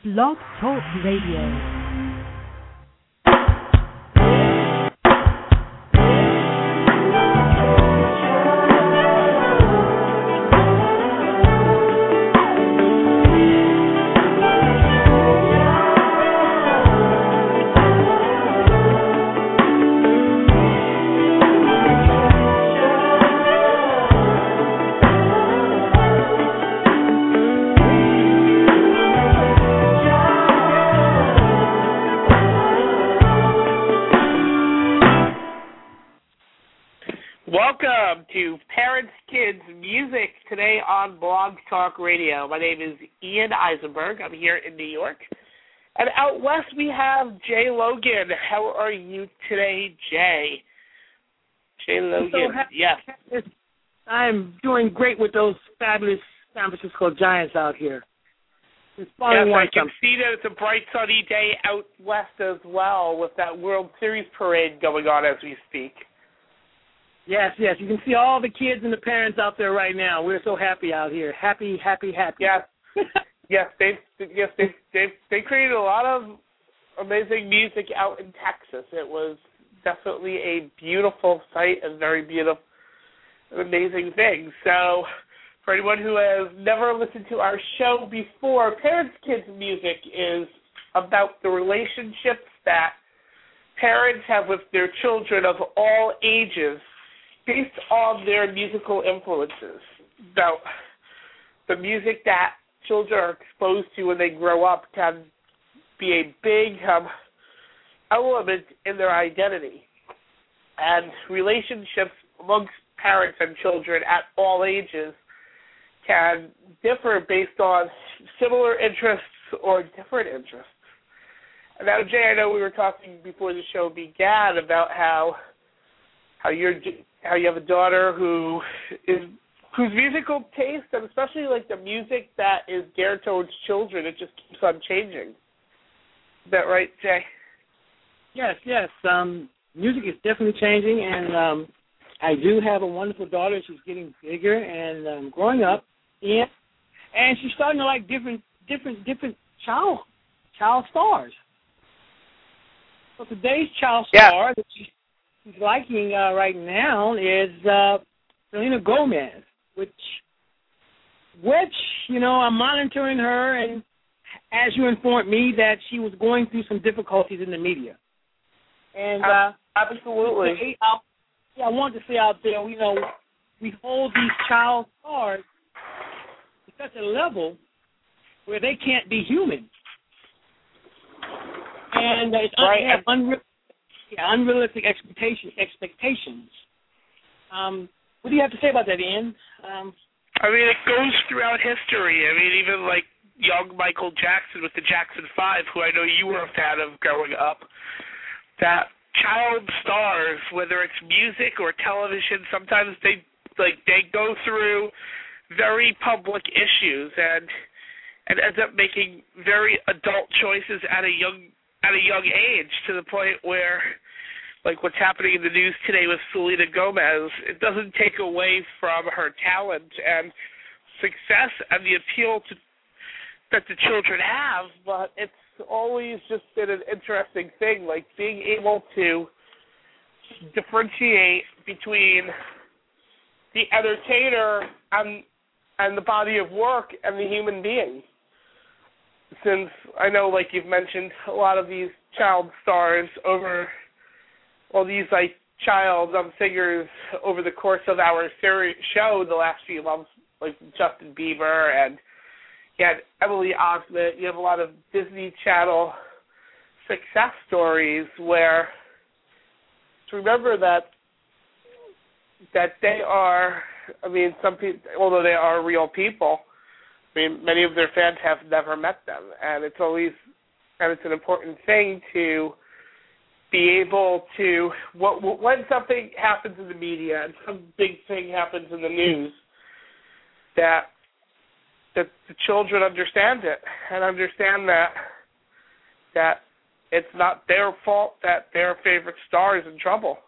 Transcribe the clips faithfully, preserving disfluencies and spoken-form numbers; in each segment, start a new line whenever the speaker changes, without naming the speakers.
Blog Talk Radio.
Welcome to Parents Kids Music today on Blog Talk Radio. My name is Ian Eisenberg. I'm here in New York. And out west we have Jay Logan. How are you today, Jay? Jay Logan,
so happy.
yes.
I'm doing great with those fabulous San Francisco Giants out here. It's
Yes, I can
them.
see that it's a bright sunny day out west as well with that World Series parade going on as we speak.
Yes, yes. You can see all the kids and the parents out there right now. We're so happy out here. Happy, happy, happy.
Yes, yes. They, yes, they, they, they created a lot of amazing music out in Texas. It was definitely a beautiful sight and very beautiful, amazing thing. So, for anyone who has never listened to our show before, Parents Kids Music is about the relationships that parents have with their children of all ages, based on their musical influences. Now, the music that children are exposed to when they grow up can be a big um, element in their identity. And relationships amongst parents and children at all ages can differ based on similar interests or different interests. Now, Jay, I know we were talking before the show began about how how you're how you have a daughter who is whose musical taste, and especially like the music that is geared towards children, it just keeps on changing. Is that right, Jay?
Yes, yes. Um, music is definitely changing, and um, I do have a wonderful daughter. She's getting bigger and um, growing up, and and she's starting to like different, different, different child child stars. So today's child
yeah.
star that she's liking uh, right now is uh, Selena Gomez, which, which you know, I'm monitoring her, and as you informed me that she was going through some difficulties in the media, and uh,
absolutely,
I, yeah, I want to say out there, you know, we hold these child stars to such a level where they can't be human, and uh, it's
right.
un- unreal. Yeah, unrealistic expectation, expectations. Um, what do you have to say about that, Ian? Um,
I mean, it goes throughout history. I mean, even like young Michael Jackson with the Jackson Five, who I know you were a fan of growing up, that child stars, whether it's music or television, sometimes they like they go through very public issues and and end up making very adult choices at a young at a young age, to the point where, like what's happening in the news today with Selena Gomez, it doesn't take away from her talent and success and the appeal to, that the children have, but it's always just been an interesting thing, like being able to differentiate between the entertainer and and the body of work and the human being. Since I know, like you've mentioned, a lot of these child stars over, well, these like child um, figures over the course of our series show the last few months, like Justin Bieber, and you had Emily Osment. You have a lot of Disney Channel success stories where to remember that that they are, I mean, some people, although they are real people, I mean, many of their fans have never met them, and it's always, and it's an important thing to be able to, when something happens in the media and some big thing happens in the news, that that the children understand it and understand that that it's not their fault that their favorite star is in trouble.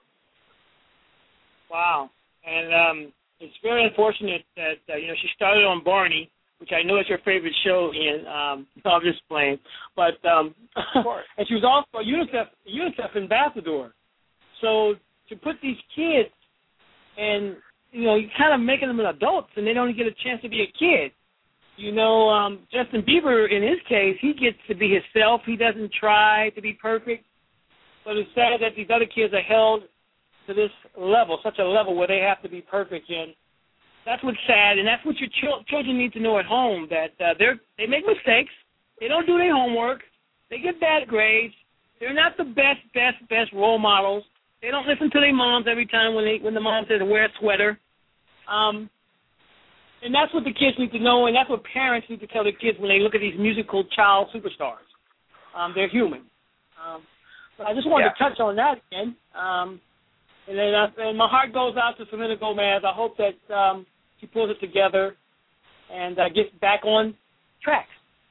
Wow, and um, it's very unfortunate that uh, you know she started on Barney. which I know is your favorite show, Ian. Um, no, I'm just playing. But um,
of course.
and she was also a UNICEF UNICEF ambassador. So to put these kids and, you know, you kind of making them adults and they don't get a chance to be a kid. You know, um, Justin Bieber, in his case, he gets to be himself. He doesn't try to be perfect. But it's sad that these other kids are held to this level, such a level where they have to be perfect. And that's what's sad, and that's what your ch- children need to know at home, that uh, they're, they make mistakes. They don't do their homework. They get bad grades. They're not the best, best, best role models. They don't listen to their moms every time when they when the mom says to wear a sweater. Um, and that's what the kids need to know, and that's what parents need to tell their kids when they look at these musical child superstars. Um, they're human. Um, but I just wanted
yeah.
to touch on that again. Um, and then uh, and my heart goes out to Selena Gomez. I hope that um, she pulls it together and uh, gets back on track.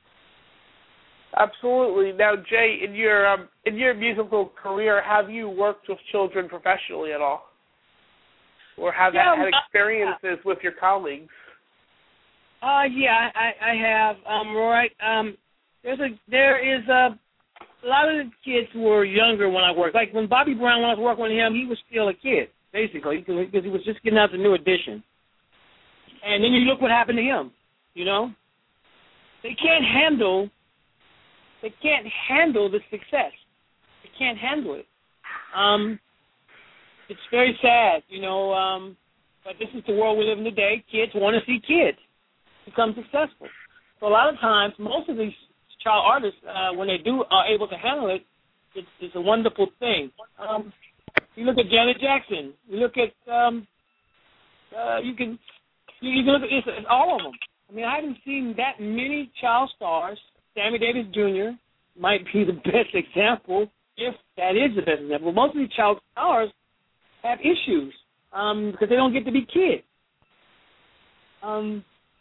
Absolutely. Now, Jay, in your um, in your musical career, have you worked with children professionally at all, or have
yeah,
had experiences uh, with your colleagues?
Uh, yeah, I, I have. Um, Roy, um, there's a there is a, a lot of the kids were younger when I worked. Like when Bobby Brown, when I was working with him, he was still a kid basically because he was just getting out the new edition. And then you look what happened to him. You know, they can't handle. They can't handle the success. They can't handle it. Um, it's very sad, you know, um, but this is the world we live in today. Kids want to see kids become successful. So a lot of times, most of these child artists, uh, when they do are able to handle it, it's, it's a wonderful thing. Um, you look at Janet Jackson. You look at, um, uh, you can, you, you can look at it's, it's all of them. I mean, I haven't seen that many child stars. Sammy Davis Junior might be the best example, if that is the best example. Most of these child stars have issues um, because they don't get to be kids. Um,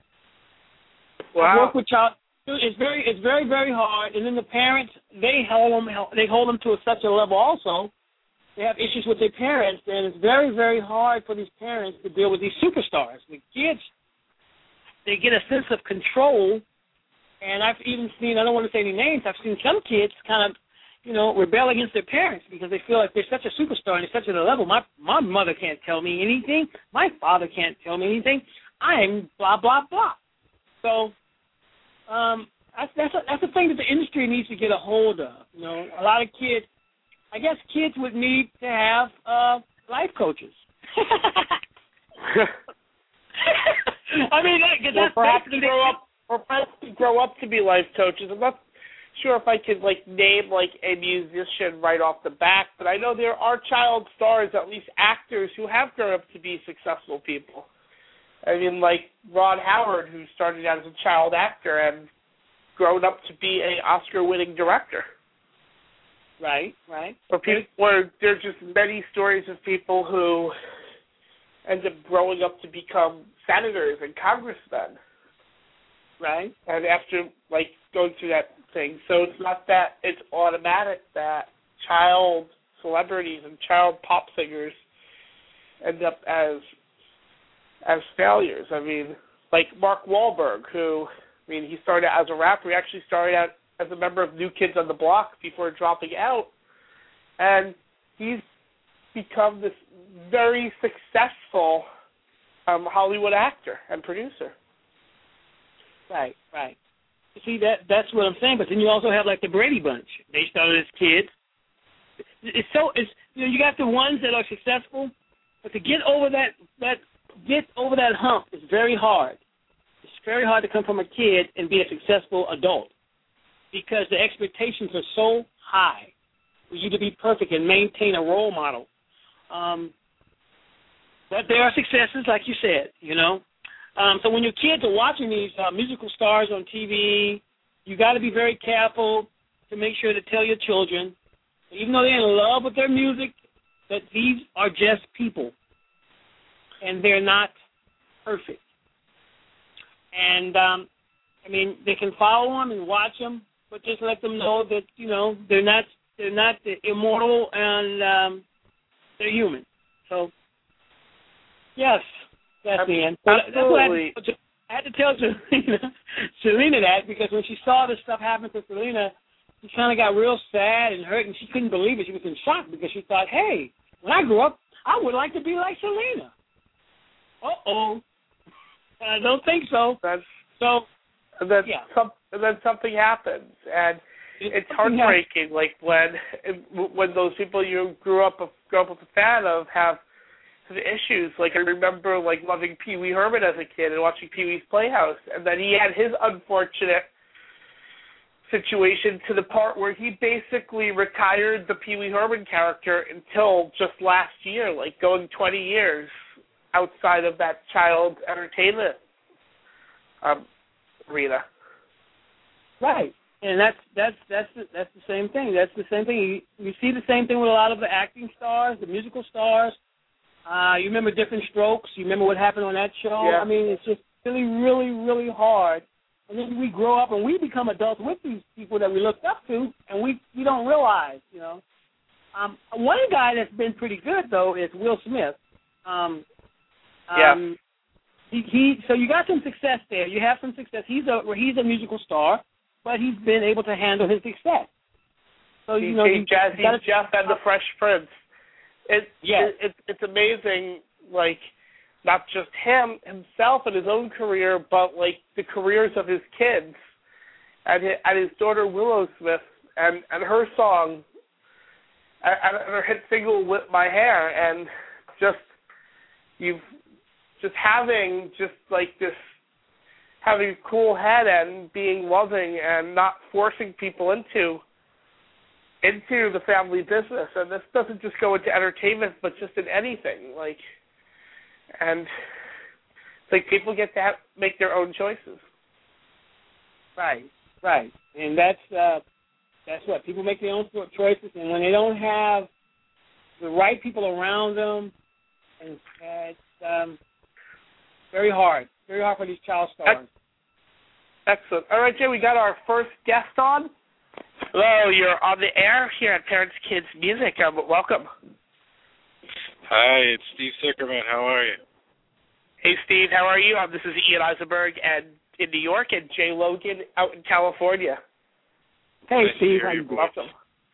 wow.
Work with child. It's very, it's very, very hard. And then the parents, they hold them, they hold them to a, such a level. Also, they have issues with their parents, and it's very, very hard for these parents to deal with these superstars. The kids, they get a sense of control. And I've even seen, I don't want to say any names, I've seen some kids kind of, you know, rebel against their parents because they feel like they're such a superstar and they're such at a level. My my mother can't tell me anything. My father can't tell me anything. I'm blah, blah, blah. So um, that's, that's, a, that's a thing that the industry needs to get a hold of. You know, a lot of kids, I guess kids would need to have uh, life coaches. I mean, that,
well,
that's
perhaps
basically
grow up. Or perhaps grow up to be life coaches. I'm not sure if I could like name like a musician right off the bat, but I know there are child stars, at least actors, who have grown up to be successful people. I mean, like Ron Howard, who started out as a child actor and grown up to be an Oscar-winning director.
Right, right.
Or people, or there's just many stories of people who end up growing up to become senators and congressmen.
Right.
And after, like, going through that thing. So it's not that it's automatic that child celebrities and child pop singers end up as as failures. I mean, like Mark Wahlberg, who, I mean, he started out as a rapper. He actually started out as a member of New Kids on the Block before dropping out. And he's become this very successful um, Hollywood actor and producer.
Right, right. See, that that's what I'm saying. But then you also have like the Brady Bunch. They started as kids. It's so it's you know you got the ones that are successful, but to get over that that get over that hump is very hard. It's very hard to come from a kid and be a successful adult because the expectations are so high for you to be perfect and maintain a role model. Um, but there are successes, like you said, you know. Um, so when your kids are watching these uh, musical stars on T V, you got to be very careful to make sure to tell your children, even though they're in love with their music, that these are just people, and they're not perfect. And, um, I mean, they can follow them and watch them, but just let them know that, you know, they're not they're not immortal and um, they're human. So, yes. That's the end.
Absolutely.
I had to tell Selena, Selena that because when she saw this stuff happen to Selena, she kind of got real sad and hurt, and she couldn't believe it. She was in shock because she thought, hey, when I grow up, I would like to be like Selena. Uh-oh. I don't think so.
That's,
so,
and then,
yeah.
some, and then something happens, and it's heartbreaking. Like when when those people you grew up grew up a fan of have some issues. Like I remember like loving Pee Wee Herman as a kid and watching Pee Wee's Playhouse, and then he had his unfortunate situation to the part where he basically retired the Pee Wee Herman character until just last year, like going twenty years outside of that child entertainment um, arena.
Right, and that's that's that's the, that's the same thing. That's the same thing. You, you see the same thing with a lot of the acting stars, the musical stars. Uh, you remember Different Strokes. You remember what happened on that show.
Yeah.
I mean, it's just really, really, really hard. And then we grow up and we become adults with these people that we looked up to, and we we don't realize, you know. Um, one guy that's been pretty good though is Will Smith. Um,
yeah.
Um, he, he so you got some success there. You have some success. He's a he's a musical star, but he's been able to handle his success. So you
he's,
know,
he's,
you,
Jeff,
you gotta,
he's Jeff and the Fresh Prince. It,
yeah.
it, it, it's amazing, like, not just him, himself and his own career, but, like, the careers of his kids and his, and his daughter Willow Smith and, and her song and, and her hit single, Whip My Hair, and just, you've, just having just, like, this, having a cool head and being loving and not forcing people into into the family business, and this doesn't just go into entertainment, but just in anything, like, and it's like people get to have, make their own choices.
Right, right, and that's uh, that's what people make their own choices, and when they don't have the right people around them, and uh, it's um, very hard, very hard for these child stars.
Excellent. All right, Jay, we got our first guest on. Hello, you're on the air here at Parents Kids Music. Um, welcome.
Hi, it's Steve Sickerman. How are you?
Hey, Steve. How are you? Um, this is Ian Eisenberg and in New York, and Jay Logan out in California.
Hey,
nice
Steve.
How you
doing?
Welcome.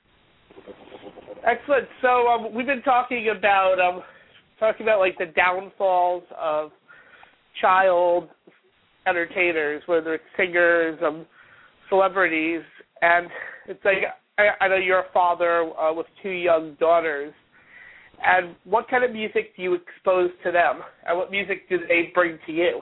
Excellent. So um, we've been talking about um, talking about like the downfalls of child entertainers, whether it's singers, um, celebrities. And it's like, I, I know you're a father uh, with two young daughters. And what kind of music do you expose to them? And what music do they bring to you?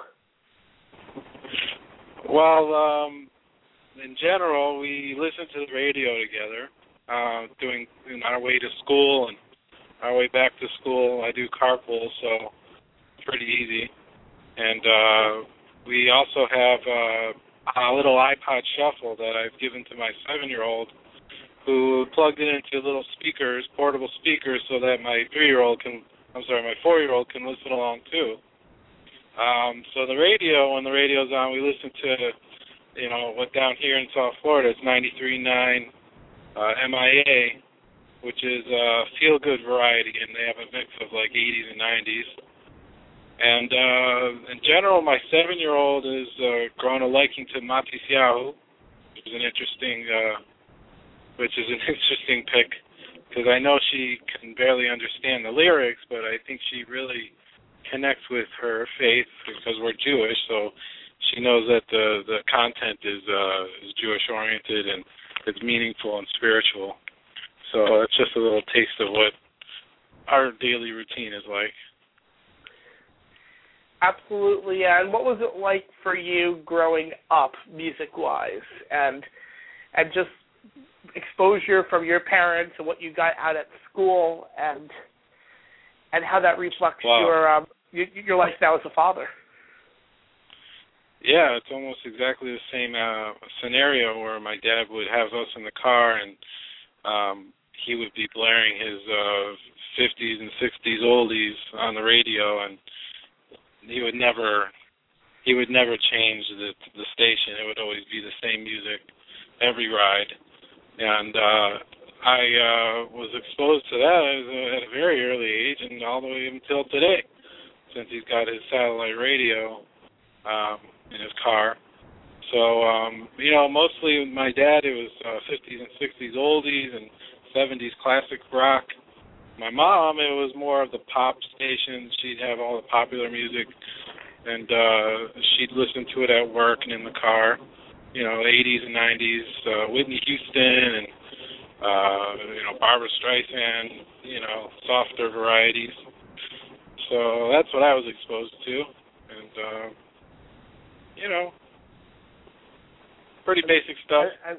Well, um, in general, we listen to the radio together, uh, doing on our way to school and our way back to school. I do carpool, so it's pretty easy. And uh, we also have Uh, a little iPod Shuffle that I've given to my seven-year-old, who plugged it into little speakers, portable speakers, so that my three-year-old can, I'm sorry, my four-year-old can listen along too. Um, so the radio, when the radio's on, we listen to, you know, what down here in South Florida, it's ninety-three point nine uh, M I A, which is uh, feel-good variety, and they have a mix of like eighties and nineties. And uh, in general, my seven-year-old has uh, grown a liking to Matisyahu, which is an interesting, uh, which is an interesting pick, because I know she can barely understand the lyrics, but I think she really connects with her faith because we're Jewish, so she knows that the the content is uh, is Jewish-oriented and it's meaningful and spiritual. So that's just a little taste of what our daily routine is like.
Absolutely, and what was it like for you growing up, music-wise, and and just exposure from your parents and what you got out at school, and and how that reflects
wow.
your um your, your life now as a father?
Yeah, it's almost exactly the same uh, scenario where my dad would have us in the car, and um, he would be blaring his uh, fifties and sixties oldies on the radio, and he would never he would never change the the station. It would always be the same music every ride. And uh, I uh, was exposed to that at a very early age and all the way until today, since he's got his satellite radio. Um, in his car. So, um, you know, mostly with my dad, it was uh, fifties and sixties oldies and seventies classic rock. My mom, it was more of the pop station. She'd have all the popular music, and uh, she'd listen to it at work and in the car. You know, eighties and nineties, uh, Whitney Houston and, uh, you know, Barbra Streisand, you know, softer varieties. So that's what I was exposed to. And, uh, you know, pretty basic stuff.
I, I,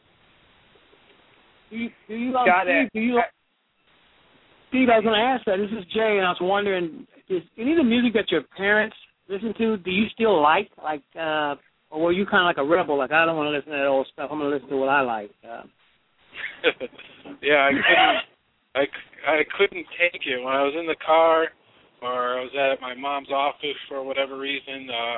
do you, do you, um,
Got
Steve,
it.
do you, Steve, I was going to ask that. This is Jay, and I was wondering, is any of the music that your parents listen to, do you still like? Like, uh, or were you kind of like a rebel? Like, I don't want to listen to that old stuff. I'm going to listen to what I like. Uh,
yeah, I couldn't. I, I couldn't take it when I was in the car, or I was at my mom's office for whatever reason. Uh,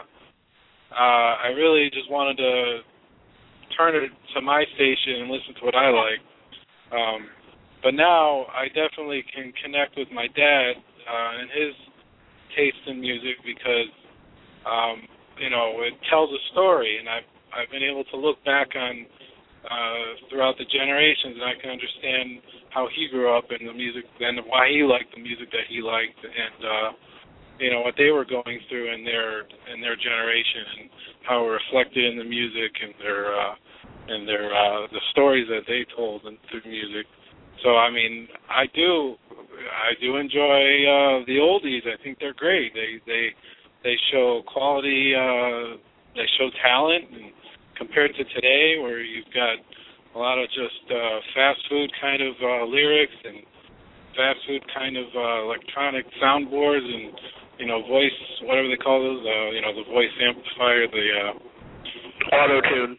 uh, I really just wanted to turn it to my station and listen to what I like. Um, but now I definitely can connect with my dad uh, and his taste in music because, um, you know, it tells a story, and I've I've been able to look back on uh, throughout the generations, and I can understand how he grew up and the music, and why he liked the music that he liked, and uh, you know what they were going through in their in their generation, and how it reflected in the music and their uh, and their uh, the stories that they told and through music. So I mean, I do I do enjoy uh, the oldies. I think they're great. They they they show quality. Uh, they show talent, and compared to today, where you've got a lot of just uh, fast food kind of uh, lyrics and fast food kind of uh, electronic soundboards and, you know, voice, whatever they call those, uh, you know, the voice amplifier, the uh,
auto-tune.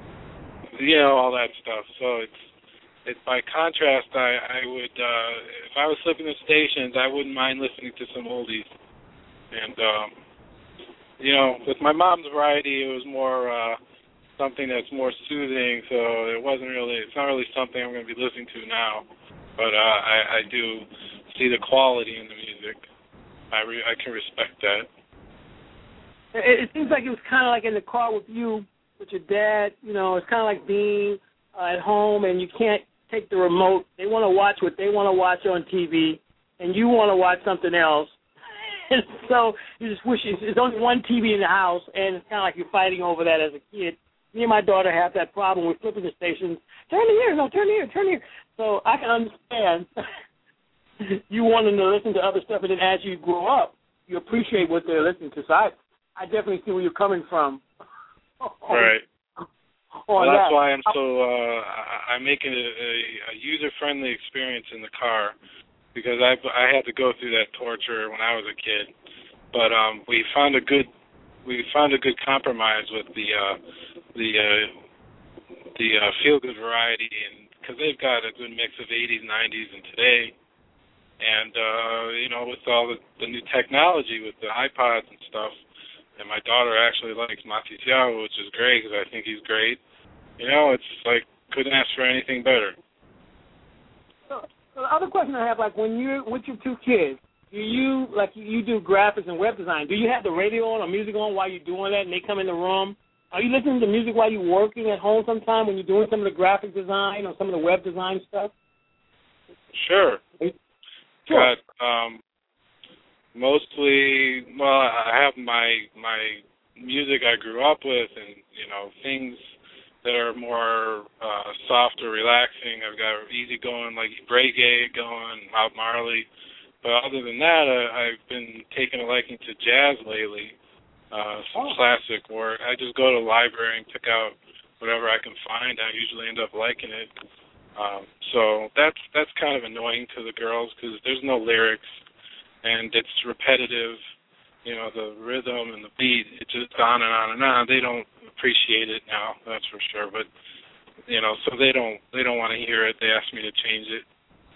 You know, all that stuff. So it's, it's by contrast, I, I would, uh, if I was flipping the stations, I wouldn't mind listening to some oldies. And, um, you know, with my mom's variety, it was more uh, something that's more soothing, so it wasn't really, it's not really something I'm going to be listening to now, but uh, I, I do see the quality in the music. I, re, I can respect that.
It, it seems like it was kind of like in the car with you, with your dad, you know, it's kind of like being uh, at home and you can't take the remote. They want to watch what they want to watch on T V, and you want to watch something else. And so you just wish there's only one T V in the house, and it's kind of like you're fighting over that as a kid. Me and my daughter have that problem with flipping the stations. Turn to here, no, turn here, turn here. So I can understand you wanting to listen to other stuff, and then as you grow up, you appreciate what they're listening to. So I, I definitely see where you're coming from.
Right. Well, that's
that.
why I'm so, uh, I'm making it a, a user-friendly experience in the car, because I, I had to go through that torture when I was a kid. But um, we found a good we found a good compromise with the uh, the uh, the uh, feel-good variety, and because they've got a good mix of eighties, nineties, and today, and uh, you know, with all the, the new technology with the iPods and stuff, and my daughter actually likes Mati Thiago, which is great because I think he's great. You know, it's like couldn't ask for anything better.
So, so the other question I have, like when you're with your two kids, do you, like you do graphics and web design, do you have the radio on or music on while you're doing that and they come in the room? Are you listening to music while you're working at home sometime when you're doing some of the graphic design or some of the web design stuff?
Sure.
Sure.
But um, mostly, well, I have my my music I grew up with, and you know things that are more uh, soft or relaxing. I've got easy going like reggae going, Bob Marley. But other than that, uh, I've been taking a liking to jazz lately, uh, some oh. classic work. I just go to the library and pick out whatever I can find. I usually end up liking it. Um, so that's that's kind of annoying to the girls because there's no lyrics and it's repetitive. You know, the rhythm and the beat, it's just on and on and on. They don't appreciate it now, that's for sure. But you know, so they don't they don't want to hear it. They ask me to change it.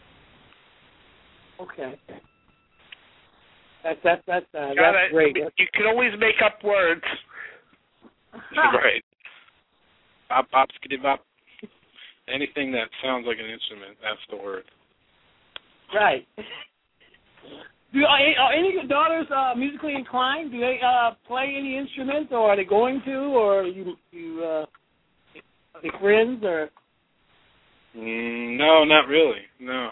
Okay. That's that's that's uh,
Got
that's
it.
great.
You can always make up words.
Right. Bop bop skitty bop. Anything that sounds like an instrument, that's the word.
Right. Do are, are any of your daughters uh, musically inclined? Do they uh, play any instruments, or are they going to, or you you uh, are they friends, or?
Mm, no, not really. No.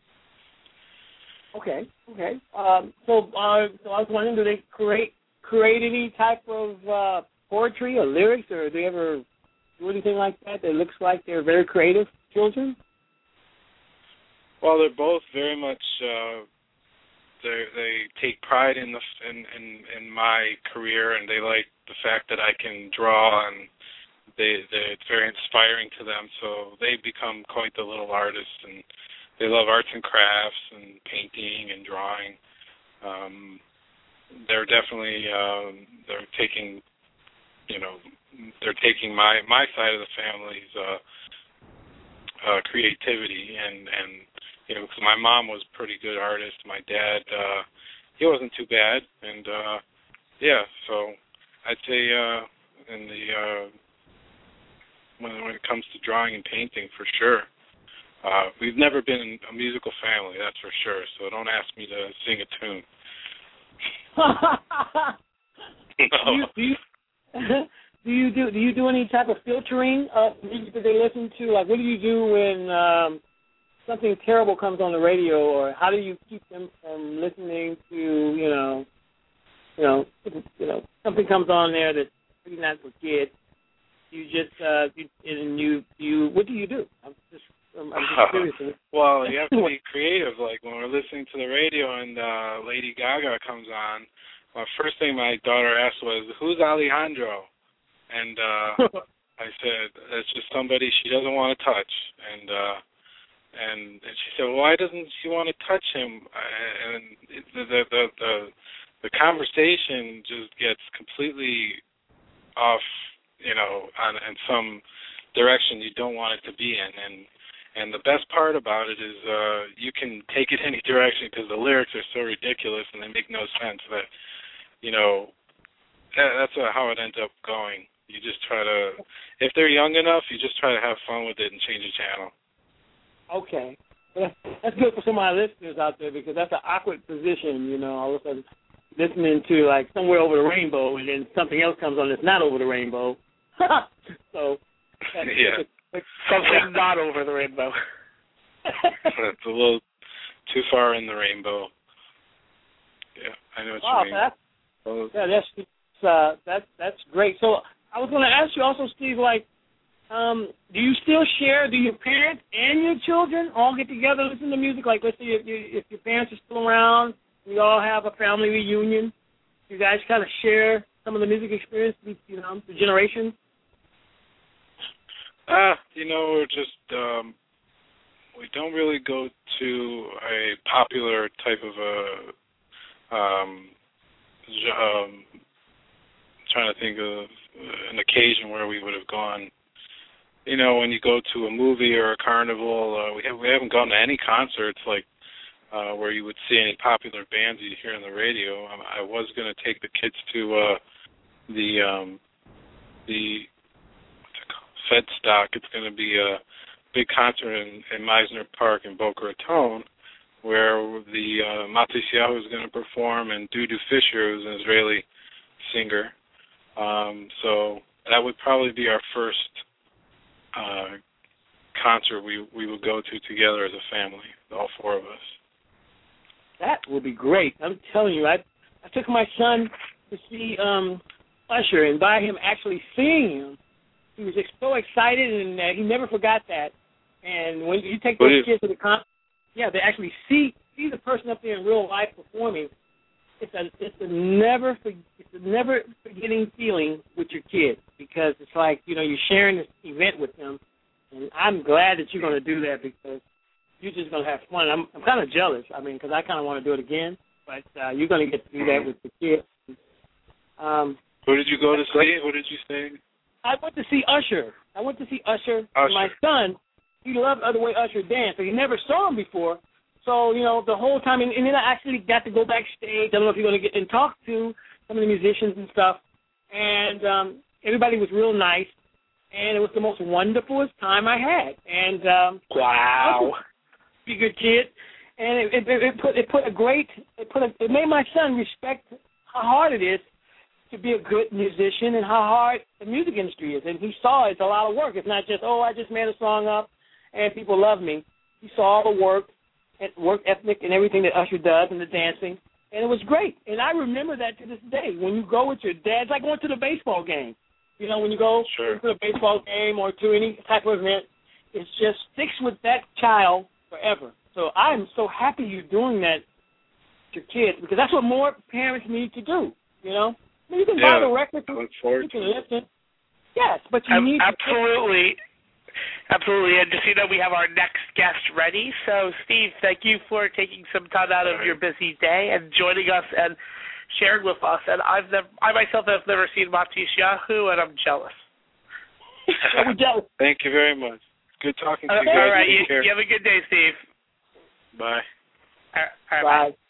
Okay, okay. Um, so, uh, so I was wondering, do they create create any type of uh, poetry or lyrics, or do they ever do anything like that that looks like they're very creative children?
Well, they're both very much. Uh, they they take pride in the in, in in my career, and they like the fact that I can draw, and they, they it's very inspiring to them. So they become quite the little artists, and they love arts and crafts and painting and drawing. Um, they're definitely um, they're taking, you know, they're taking my, my side of the family's uh, uh, creativity, and, and you know, because my mom was a pretty good artist. My dad, uh, he wasn't too bad, and uh, yeah. So I'd say uh, in the uh, when when it comes to drawing and painting, for sure. Uh, we've never been a musical family, that's for sure. So don't ask me to sing a tune. No.
do, you, do, you, do you do do you do any type of filtering of music that they listen to? Like, what do you do when um, something terrible comes on the radio, or how do you keep them from listening to you know, you know, you know, something comes on there that's pretty not for kids? You just uh, you, and you you what do you do? I'm just I'm just curious.
Well, you have to be creative. Like when we're listening to the radio and uh, Lady Gaga comes on, my first thing my daughter asked was, "Who's Alejandro?" And uh, I said, "It's just somebody she doesn't want to touch." And uh, and and she said, well, "Why doesn't she want to touch him?" And the the the the, the conversation just gets completely off, you know, on in some direction you don't want it to be in. And And the best part about it is uh, you can take it any direction because the lyrics are so ridiculous and they make no sense that, you know, that, that's uh, how it ends up going. You just try to, if they're young enough, you just try to have fun with it and change the channel.
Okay. Well, that's good for some of our listeners out there because that's an awkward position, you know, all of a sudden listening to, like, Somewhere Over the Rainbow and then something else comes on that's not over the rainbow. so, that's,
yeah.
Something not over the rainbow.
It's a little too far in the rainbow. Yeah, I know what
wow,
you mean.
That's,
well,
yeah, that's uh, that's that's great. So I was going to ask you also, Steve, like, um, do you still share? Do your parents and your children all get together, listen to music? Like, let's say if, you, if your parents are still around, you all have a family reunion. You guys kind of share some of the music experience, you know, the generations.
Ah, you know, we're just, um, we don't really go to a popular type of a, um, um, trying to think of an occasion where we would have gone. You know, when you go to a movie or a carnival, uh, we, have, we haven't gone to any concerts like uh, where you would see any popular bands you hear on the radio. I, I was going to take the kids to uh, the, um, the, Fedstock. It's going to be a big concert in, in Meisner Park in Boca Raton, where the uh, Matisyahu is going to perform, and Dudu Fisher, who's an Israeli singer. Um, so that would probably be our first uh, concert we we would go to together as a family, all four of us.
That would be great. I'm telling you, I I took my son to see um, Usher, and by him actually seeing him, he was so excited, and uh, he never forgot that. And when you take those
you,
kids to the concert, yeah, they actually see see the person up there in real life performing. It's a it's a never it's a never forgetting feeling with your kids because it's like, you know, you're sharing this event with them, and I'm glad that you're going to do that because you're just going to have fun. I'm I'm kind of jealous. I mean, because I kind of want to do it again, but uh, you're going to get to do that with the kids. Um,
Who did you go to see?
Great.
What did you say?
I went to see Usher. I went to see Usher.
Usher.
My son, he loved the way Usher danced. So he never saw him before. So, you know, the whole time, and, and then I actually got to go backstage. I don't know if you're going to get and talk to some of the musicians and stuff. And um, everybody was real nice. And it was the most wonderfulest time I had. And um,
wow,
be a good kid. and it, it, it put it put a great it put a, it made my son respect how hard it is to be a good musician and how hard the music industry is. And he saw it's a lot of work. It's not just, oh, I just made a song up and people love me. He saw all the work and work ethic and everything that Usher does and the dancing, and it was great. And I remember that to this day. When you go with your dad, it's like going to the baseball game. You know, when you go
sure.
to a baseball game or to any type of event, it just sticks with that child forever. So I'm so happy you're doing that to kids, because that's what more parents need to do, you know? I mean, you can
yeah,
buy the record,
I look forward
you can
to
listen. Yes, but you
Um,
need
absolutely. Absolutely. And just so you know, we have our next guest ready. So, Steve, thank you for taking some time out of
right.
your busy day and joining us and sharing with us. And I've never, I myself have never seen Matisse Yahoo, and I'm jealous.
We're jealous.
Thank you very much. Good talking to
Uh,
you guys.
all right.
Take
You,
care.
you have a good day, Steve.
Bye.
All right, all right,
Bye.
bye.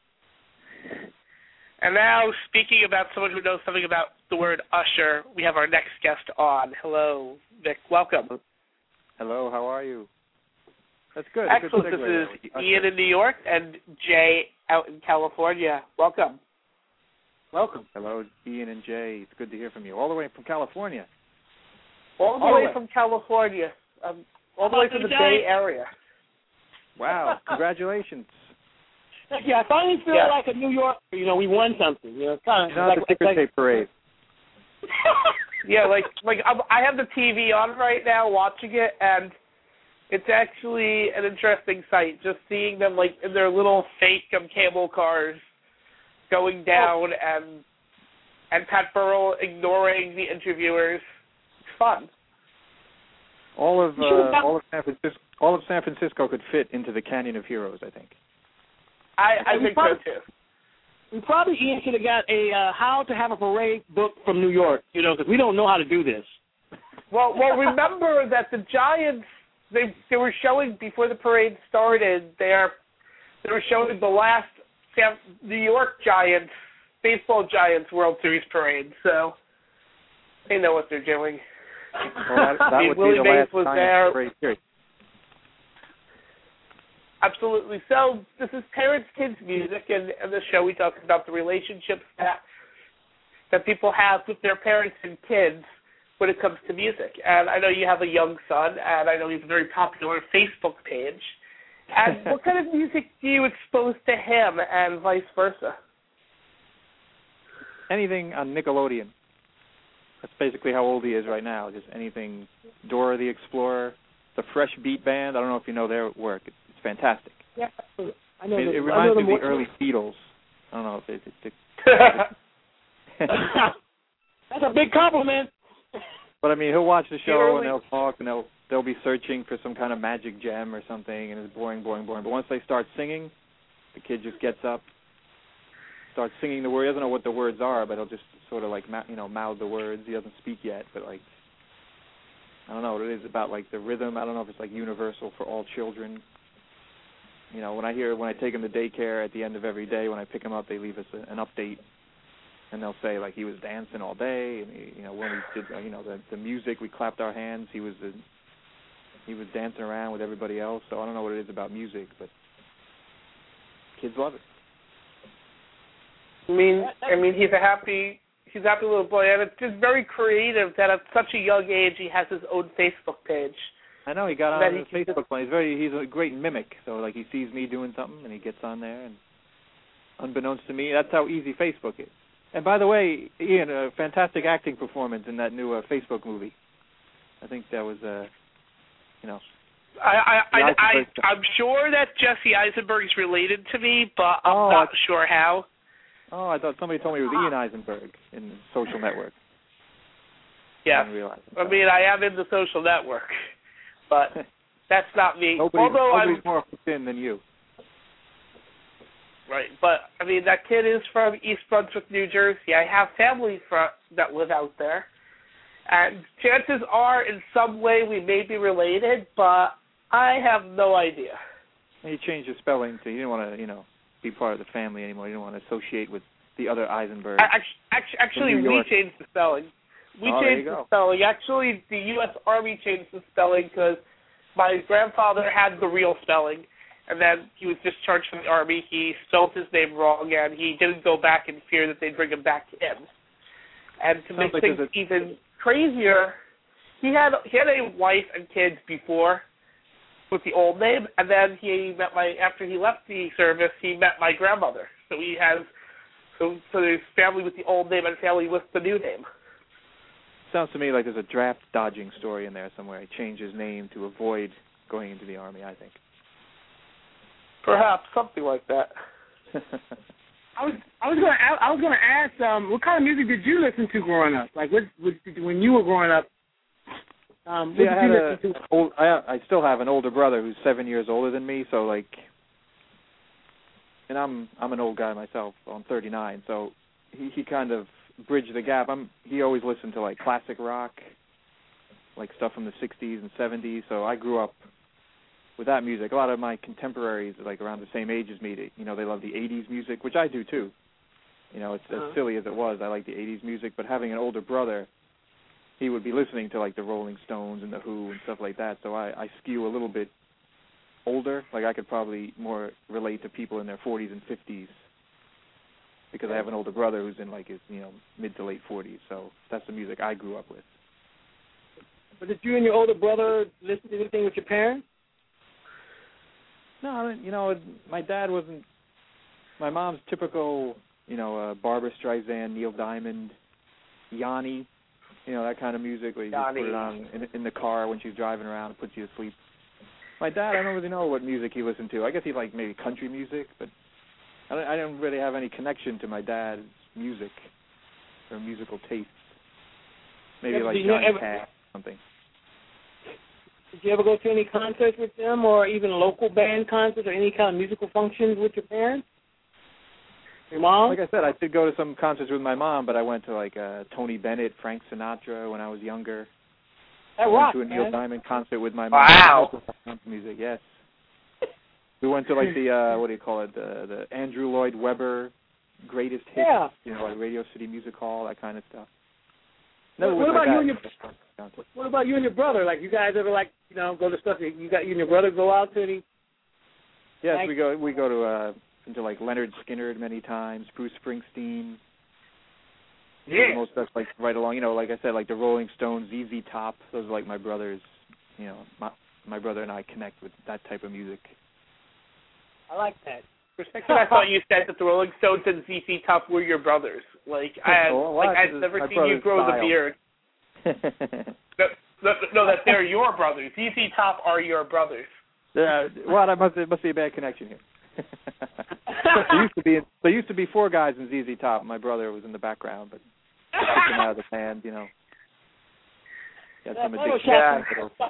And now, speaking about someone who knows something about the word Usher, we have our next guest on. Hello, Vic. Welcome.
Hello, how are you? That's good.
Excellent.
Good
This is Ian in New York and Jay out in California. Welcome.
Welcome.
Hello, Ian and Jay. It's good to hear from you. All the way from California.
All the
All
way
right.
from California. Um, all the way from the
Jay.
Bay Area.
Wow, congratulations.
Thank you. I finally feel
Yeah.
like a New Yorker. You know, we won something. You know, it's kind of
Not
like,
the ticker
like,
tape parade.
Yeah, like like I'm, I have the T V on right now, watching it, and it's actually an interesting sight. Just seeing them like in their little fake um, cable cars going down, and and Pat Burrell ignoring the interviewers. It's fun.
All of uh,
Sure.
all of San Francisco, all of San Francisco could fit into the Canyon of Heroes, I think.
I, I
And we
think so
probably-
too.
We probably, Ian, should have got a uh, How to Have a Parade book from New York, you know, because we don't know how to do this.
Well, well, remember that the Giants they they were showing before the parade started. They are they were showing the last San, New York Giants baseball Giants World Series parade. So they know what they're doing.
Well, that, that
I mean,
would
Willie
be the
Mays
last
was
Giants
there.
parade period.
Absolutely. So this is Parents Kids Music, and in the show we talk about the relationships that that people have with their parents and kids when it comes to music. And I know you have a young son, and I know he's a very popular Facebook page. And what kind of music do you expose to him, and vice versa?
Anything on Nickelodeon. That's basically how old he is right now. Just anything. Dora the Explorer, the Fresh Beat Band. I don't know if you know their work. It's, it's fantastic.
Yeah, I know.
It,
the,
it
I
reminds
know
me of
the
the early Beatles. I don't know if it, it, it
That's a big compliment.
But I mean, he'll watch the show
early-
and they'll talk and they'll they'll be searching for some kind of magic gem or something, and it's boring, boring, boring. But once they start singing, the kid just gets up, starts singing the words. He doesn't know what the words are, but he'll just sort of like you know mouth the words. He doesn't speak yet, but like I don't know what it is about like the rhythm. I don't know if it's like universal for all children. You know, when I hear when I take him to daycare at the end of every day, when I pick him up, they leave us a, an update. And they'll say like he was dancing all day, and he, you know when we did uh, you know the the music, we clapped our hands. He was the, he was dancing around with everybody else. So I don't know what it is about music, but kids love it.
I mean, I mean, he's a happy, he's a happy little boy, and it's just very creative that at such a young age he has his own Facebook page.
I know he got on
That
his
he can
Facebook one. He's very he's a great mimic. So like he sees me doing something and he gets on there, and unbeknownst to me, that's how easy Facebook is. And by the way, Ian, a fantastic acting performance in that new uh, Facebook movie. I think that was, uh, you know.
I, I, I,
Yeah,
I,
it's
I'm sure that Jesse Eisenberg's related to me, but I'm
Oh,
not
I-
sure how.
Oh, I thought somebody told me it was Ian Eisenberg in Social Network. I
Yeah.
didn't realize.
I mean, I am in the Social Network, but that's not me.
Nobody,
Although
nobody's
I'm
more hooked in than you.
right, but I mean, that kid is from East Brunswick, New Jersey. I have family from, that live out there, and chances are, in some way, we may be related, but I have no idea.
And you changed your spelling to you didn't want to, you know, be part of the family anymore. You didn't want to associate with the other Eisenberg.
Actually, actually
New
we
York.
changed the spelling. We
Oh, there
changed
you
the
go.
spelling. Actually, the U S Army changed the spelling because my grandfather had the real spelling, and then he was discharged from the Army. He spelled his name wrong, and he didn't go back in fear that they'd bring him back to him. And to make
like
things
a...
even crazier, he had he had a wife and kids before with the old name, and then he met my after he left the service, he met my grandmother. So he has so so there's family with the old name and family with the new name.
Sounds to me like there's a draft dodging story in there somewhere. He changed his name to avoid going into the Army, I think.
Perhaps something like that.
I was I was gonna I was gonna ask um what kind of music did you listen to growing up? Like what, what when you were growing up? Um,
See,
what
I
did you
had
listen
a
to?
old, I I still have an older brother who's seven years older than me, so like, and I'm I'm an old guy myself. I'm thirty-nine, so he he kind of bridged the gap. I'm he always listened to like classic rock, like stuff from the sixties and seventies. So I grew up with that music. A lot of my contemporaries, like around the same age as me, they, you know, they love the eighties music, which I do too. You know, it's uh-huh. as silly as it was. I like the eighties music, but having an older brother, he would be listening to like the Rolling Stones and the Who and stuff like that. So I, I skew a little bit older. Like I could probably more relate to people in their forties and fifties because I have an older brother who's in like his, you know, mid to late forties. So that's the music I grew up with.
But did you and your older brother listen to anything with your parents?
No, you know, my dad wasn't. My mom's typical, you know, uh, Barbra Streisand, Neil Diamond, Yanni, you know, that kind of music where you just put it on in, in the car when she's driving around and puts you to sleep. My dad, I don't really know what music he listened to. I guess he liked maybe country music, but I don't, I don't really have any connection to my dad's music or musical tastes. Maybe
yeah,
like
Johnny
Johnny
ever,
Cash or something.
Did you ever go to any concerts with them or even local band concerts or any kind of musical functions with your parents? Your mom?
Like I said, I did go to some concerts with my mom, but I went to like uh, Tony Bennett, Frank Sinatra when I was younger.
That
I
rock,
went to a Neil
man.
Diamond concert with my mom.
Wow.
Music, yes. We went to like the uh, what do you call it? The the Andrew Lloyd Webber greatest hits.
Yeah.
You know, like Radio City Music Hall, that kind of stuff.
What, what about you and your What about you and your brother? Like, you guys ever like you know go to stuff? You got you and your brother go out to any?
Yes,
like,
we go. We go to uh, into like Leonard Skinner many times, Bruce Springsteen.
Yeah.
Most stuff like right along. You know, like I said, like the Rolling Stones, Z Z Top. Those are like my brothers. You know, my my brother and I connect with that type of music.
I like that.
For a second, I thought you said that the Rolling Stones and Z Z Top were your brothers. Like I,
well,
like I've never seen you grow
style.
the beard. no, no, no, that they're your brothers. Z Z Top are your brothers.
Yeah, well, that must it must be a bad connection here. there used to be there used to be four guys in Z Z Top. My brother was in the background, but he took him out of the band. You know, he had some addiction.
Yeah.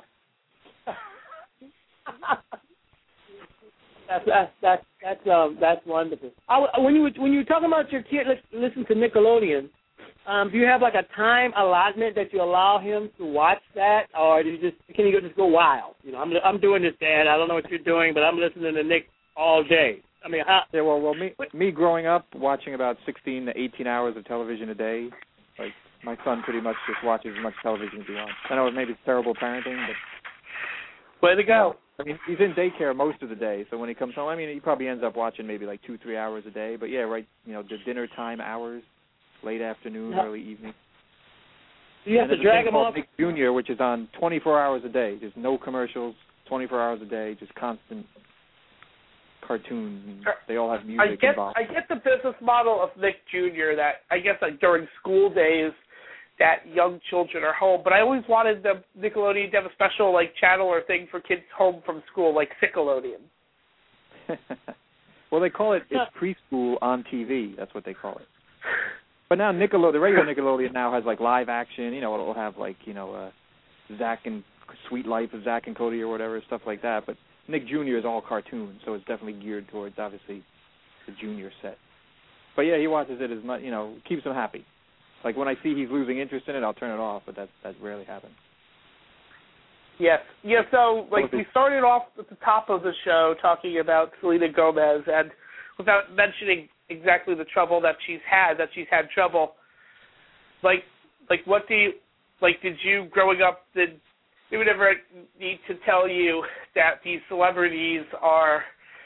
That's that's that's that's um that's wonderful. I, when you were, when you were talking about your kid listen to Nickelodeon, um, do you have like a time allotment that you allow him to watch that, or do you just can you just go wild? You know, I'm I'm doing this, Dad. I don't know what you're doing, but I'm listening to Nick all day. I mean, how,
yeah. Well, well, me me growing up watching about sixteen to eighteen hours of television a day, like my son pretty much just watches as much television as he wants. I know it may be terrible parenting, but
way to go.
I mean, he's in daycare most of the day, so when he comes home, I mean, he probably ends up watching maybe like two, three hours a day. But yeah, right, you know, the dinner time hours, late afternoon,
no.
early evening.
You have
and
to drag him off.
Nick Junior, which is on twenty-four hours a day, just no commercials, twenty-four hours a day, just constant cartoons. And they all have music
I get,
involved.
I get the business model of Nick Junior that I guess like during school days that young children are home, but I always wanted the Nickelodeon to have a special like channel or thing for kids home from school, like Sickelodeon.
Well, they call it it's preschool on T V. That's what they call it. But now Nickelodeon, the regular Nickelodeon now has like live action. You know, it'll have like you know uh, Zach and Sweet Life of Zach and Cody or whatever stuff like that. But Nick Junior is all cartoons, so it's definitely geared towards obviously the junior set. But yeah, he watches it as much. You know, keeps him happy. Like, when I see he's losing interest in it, I'll turn it off, but that that rarely happens.
Yes. Yeah, so, like, we started off at the top of the show talking about Selena Gomez, and without mentioning exactly the trouble that she's had, that she's had trouble, like, like what do you, like, did you, growing up, did, they would ever need to tell you that these celebrities are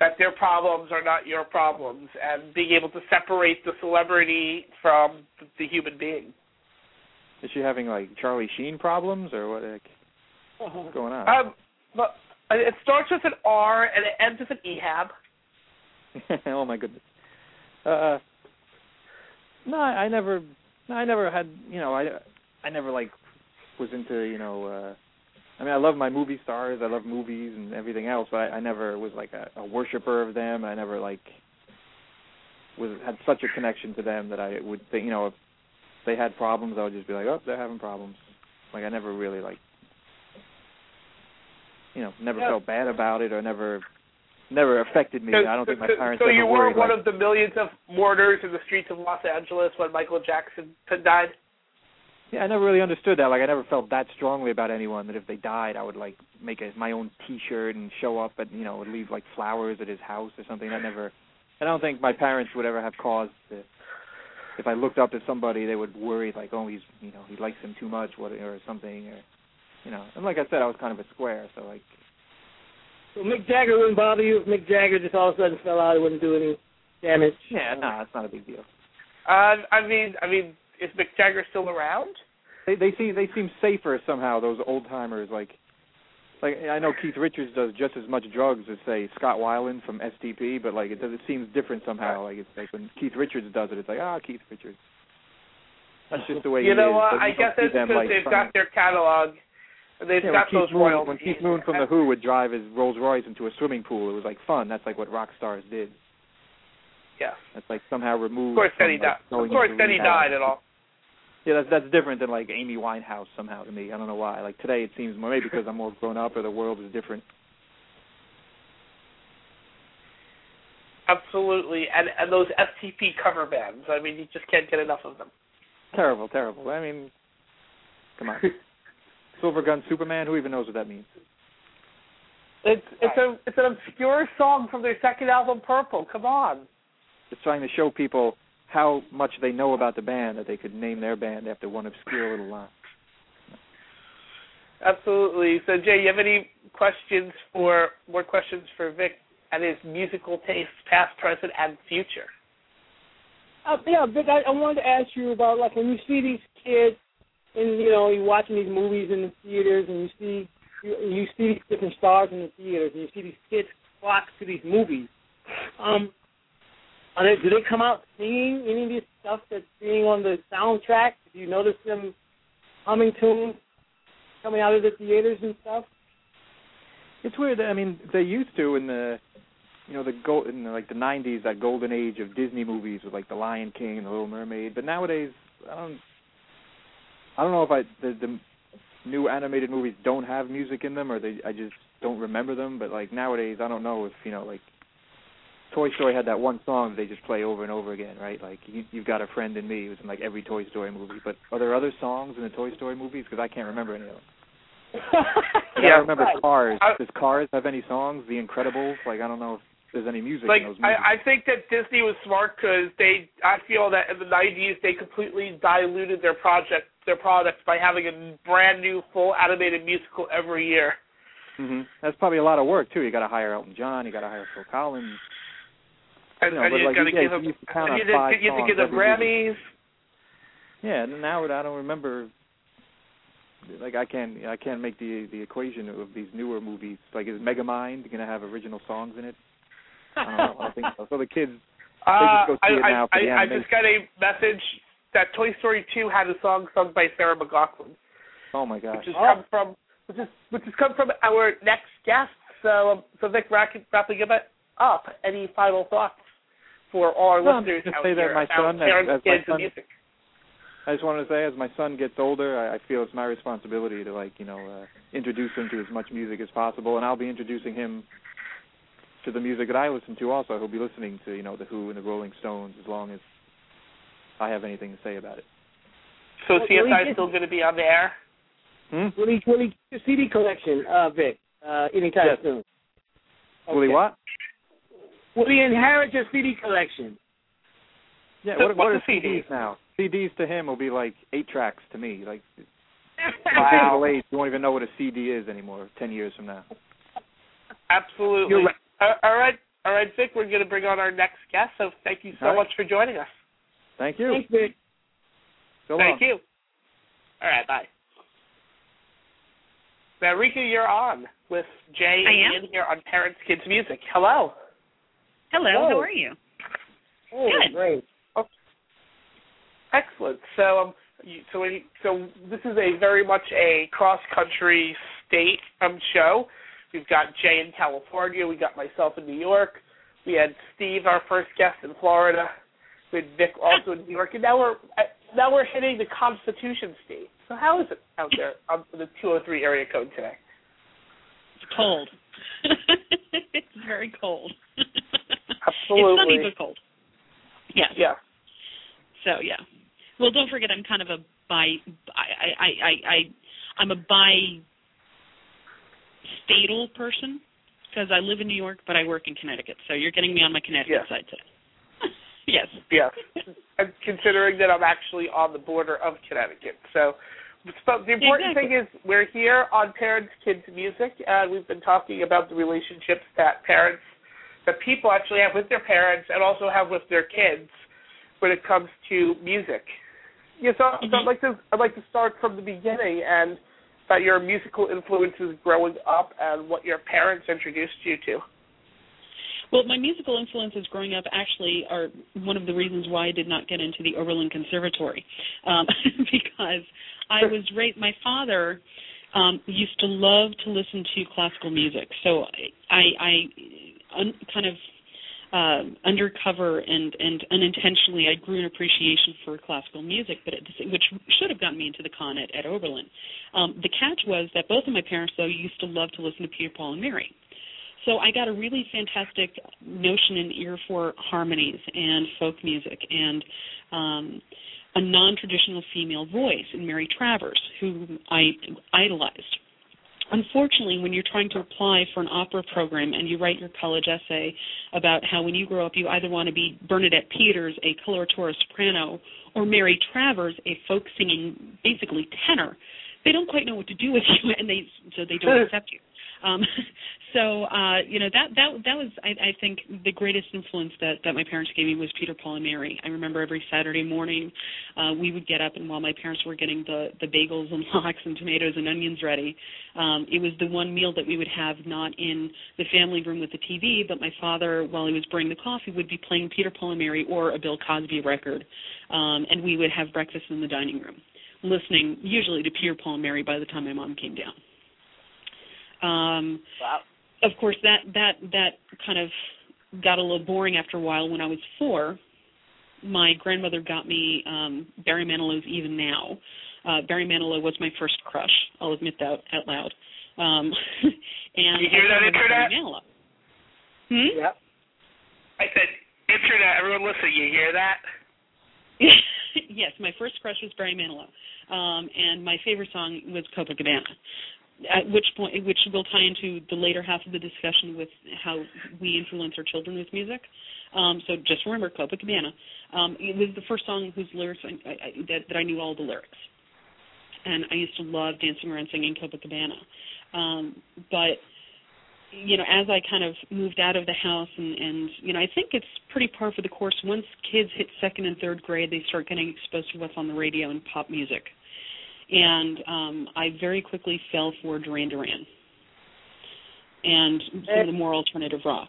that their problems are not your problems, and being able to separate the celebrity from the, the human being.
Is she having like Charlie Sheen problems or what? Like, what's going on?
Um, but it starts with an R and it ends with an Ehab.
Oh my goodness. Uh, no, I, I never, no, I never had, you know, I, I never like was into, you know, uh, I mean, I love my movie stars, I love movies and everything else, but I, I never was like a, a worshiper of them. I never like was had such a connection to them that I would think, you know, if they had problems, I would just be like, oh, they're having problems. Like I never really like, you know, never
yeah.
felt bad about it or never. Never affected me.
So,
I don't think my
so,
parents
so
ever
you were
worried.
one
like,
of the millions of mourners in the streets of Los Angeles when Michael Jackson died?
Yeah, I never really understood that. Like, I never felt that strongly about anyone that if they died, I would, like, make a, my own T-shirt and show up and, you know, would leave, like, flowers at his house or something. That never... I don't think my parents would ever have cause to... If I looked up to somebody, they would worry, like, oh, he's, you know, he likes him too much what, or something. Or, you know. And like I said, I was kind of a square, so, like...
So Mick Jagger wouldn't bother you if Mick Jagger just all of a sudden fell out, it wouldn't do any damage?
Yeah, no, nah, it's not a big deal.
Uh, I mean, I mean, is Mick Jagger still around?
They they seem they seem safer somehow. Those old timers, like like I know Keith Richards does just as much drugs as say Scott Weiland from S T P, but like it does it seems different somehow. Like it's like when Keith Richards does it, it's like ah Keith Richards. That's just the way
you
he
know
is.
what?
But
I
you
guess
don't
it's
see them,
because
like,
they've
trying-
got their catalog. They've
yeah,
got
when
those
Keith Moon,
royalties.
when Keith Moon from The Who would drive his Rolls Royce into a swimming pool, it was like fun. That's like what rock stars did.
Yeah.
That's like somehow removed.
Of course,
from,
then he
like,
died.
going
Of course,
into
then he
rehab.
died and all.
Yeah, that's that's different than like Amy Winehouse somehow to me. I don't know why. Like today, it seems more maybe because I'm more grown up or the world is different.
Absolutely, and and those S T P cover bands. I mean, you just can't get enough of them.
Terrible, terrible. I mean, come on. Silver Gun Superman. Who even knows what that means?
It's it's a it's an obscure song from their second album, Purple. Come on.
Just trying to show people how much they know about the band that they could name their band after one obscure little line.
Absolutely. So, Jay, you have any questions for more questions for Vic and his musical tastes, past, present, and future?
Uh, yeah, Vic, I, I wanted to ask you about like when you see these kids, and you know you're watching these movies in the theaters, and you see you, you see these different stars in the theaters, and you see these kids flock to these movies. Um, are they, do they come out singing any of this stuff that's being on the soundtrack? Do you notice them humming tunes coming out of the theaters and stuff?
It's weird. I mean, they used to in the, you know, the gold in the, like the nineties, that golden age of Disney movies with like The Lion King and The Little Mermaid. But nowadays, I don't, I don't know if I the, the new animated movies don't have music in them, or they I just don't remember them. But like nowadays, I don't know if you know like Toy Story had that one song that they just play over and over again, right? Like you, You've Got a Friend in Me. It was in like every Toy Story movie. But are there other songs in the Toy Story movies? Because I can't remember any of them. Like,
yeah,
I remember
right.
Cars.
I,
Does Cars have any songs? The Incredibles? Like I don't know if there's any music
like
in those movies.
I, I think that Disney was smart because they. I feel that in the nineties they completely diluted their project, their products by having a brand new full animated musical every year.
Mm-hmm. That's probably a lot of work too. You got to hire Elton John. You got to hire Phil Collins.
And,
You know,
and
but
you
like,
got to
yeah,
give them.
you can count
And
on
you,
five
did, you have to
songs
give them
every
Grammys.
movie. Yeah, and now I don't remember. Like I can't, I can't make the the equation of these newer movies. Like is Megamind going to have original songs in it? I don't know. I don't think so. So the kids, they
Uh,
just go see
I,
it now for
I,
the
I, I
animation.
just got a message that Toy Story two had a song sung by Sarah McLachlan,
Oh my gosh.
which has come from which is which has come from our next guest. So, um, so Vic, rapidly give it up. Any final thoughts for all our
No, I'm
listeners
just
out
say that
here
my
about
son, as-
parents,
as my
kids,
son-
and music?
I just wanted to say, as my son gets older, I, I feel it's my responsibility to, like, you know, uh, introduce him to as much music as possible, and I'll be introducing him to the music that I listen to also. He'll be listening to, you know, The Who and the Rolling Stones as long as I have anything to say about it.
So
Well,
C S I
really,
is still going to be on the air?
Hmm?
Will he, will he get a C D collection, uh, Vic, uh, anytime
Yes.
soon?
Will he
Okay.
what?
Will he inherit your C D collection?
Yeah,
So
what, what are
what's a
C
C D?
Ds now? C Ds to him will be like eight tracks to me. Like,
Wow.
digital age, you won't even know what a C D is anymore ten years from now.
Absolutely.
You're right.
Uh, all right, All right, Vic, we're going to bring on our next guest, so thank you so
All right.
much for joining us.
Thank you.
Thanks, Vic.
So
Thank
long.
you. All right, bye. Now, Rika, you're on with Jay and Ian here on Parents Kids Music. Hello.
Hello,
Hello.
how are you?
Oh,
Good.
great.
Excellent. So, um, you, so, we, so this is a very much a cross-country state um show. We've got Jay in California. We got myself in New York. We had Steve, our first guest, in Florida. We had Vic also in New York, and now we're now we're hitting the Constitution State. So how is it out there on the two oh three area code today?
It's cold. It's very cold.
Absolutely.
It's sunny but cold. Yes.
Yeah.
So yeah. Well, don't forget, I'm kind of a bi. I I I, I I'm a bi. Statal person because I live in New York, but I work in Connecticut. So you're getting me on my Connecticut
yes.
side today. Yes.
Yes. And considering that I'm actually on the border of Connecticut. So, so the important
exactly.
thing is we're here on Parents Kids Music, and we've been talking about the relationships that parents, that people actually have with their parents and also have with their kids when it comes to music. Yeah, so, mm-hmm. so I'd like to I'd like to start from the beginning and about your musical influences growing up and what your parents introduced you to.
Well, my musical influences growing up actually are one of the reasons why I did not get into the Oberlin Conservatory, um, because I was raised. My father um, used to love to listen to classical music, so I, I un, kind of uh, undercover and, and unintentionally I grew an appreciation for classical music, but at the, which should have gotten me into the con at, at Oberlin. Um, the catch was that both of my parents, though, used to love to listen to Peter, Paul, and Mary. So I got a really fantastic notion and ear for harmonies and folk music and um, a non-traditional female voice in Mary Travers, who I idolized. Unfortunately, when you're trying to apply for an opera program and you write your college essay about how when you grow up you either want to be Bernadette Peters, a coloratura soprano, or Mary Travers, a folk-singing, basically tenor, they don't quite know what to do with you, and they so they don't accept you. Um, so, uh, you know, that that that was, I, I think, the greatest influence that, that my parents gave me was Peter, Paul, and Mary. I remember every Saturday morning uh, we would get up, and while my parents were getting the, the bagels and lox and tomatoes and onions ready, um, it was the one meal that we would have not in the family room with the T V, but my father, while he was brewing the coffee, would be playing Peter, Paul, and Mary or a Bill Cosby record, um, and we would have breakfast in the dining room, listening usually to Peter, Paul, and Mary by the time my mom came down. Um,
wow.
Of course, that, that that kind of got a little boring after a while. When I was four, my grandmother got me um, Barry Manilow's Even Now. Uh, Barry Manilow was my first crush. I'll admit that out loud. Um, and
you hear that, Internet?
Barry Manilow. Hmm?
Yep.
I said, Internet, everyone listen, you hear that?
Yes, my first crush was Barry Manilow. Um, and my favorite song was Copacabana. At which point, which will tie into the later half of the discussion with how we influence our children with music. Um, so just remember Copacabana. Um, it was the first song whose lyrics I, I, that, that I knew all the lyrics, and I used to love dancing around singing Copacabana. Um, but you know, as I kind of moved out of the house, and, and you know, I think it's pretty par for the course. Once kids hit second and third grade, they start getting exposed to what's on the radio and pop music. And um, I very quickly fell for Duran Duran and some of the more alternative rock.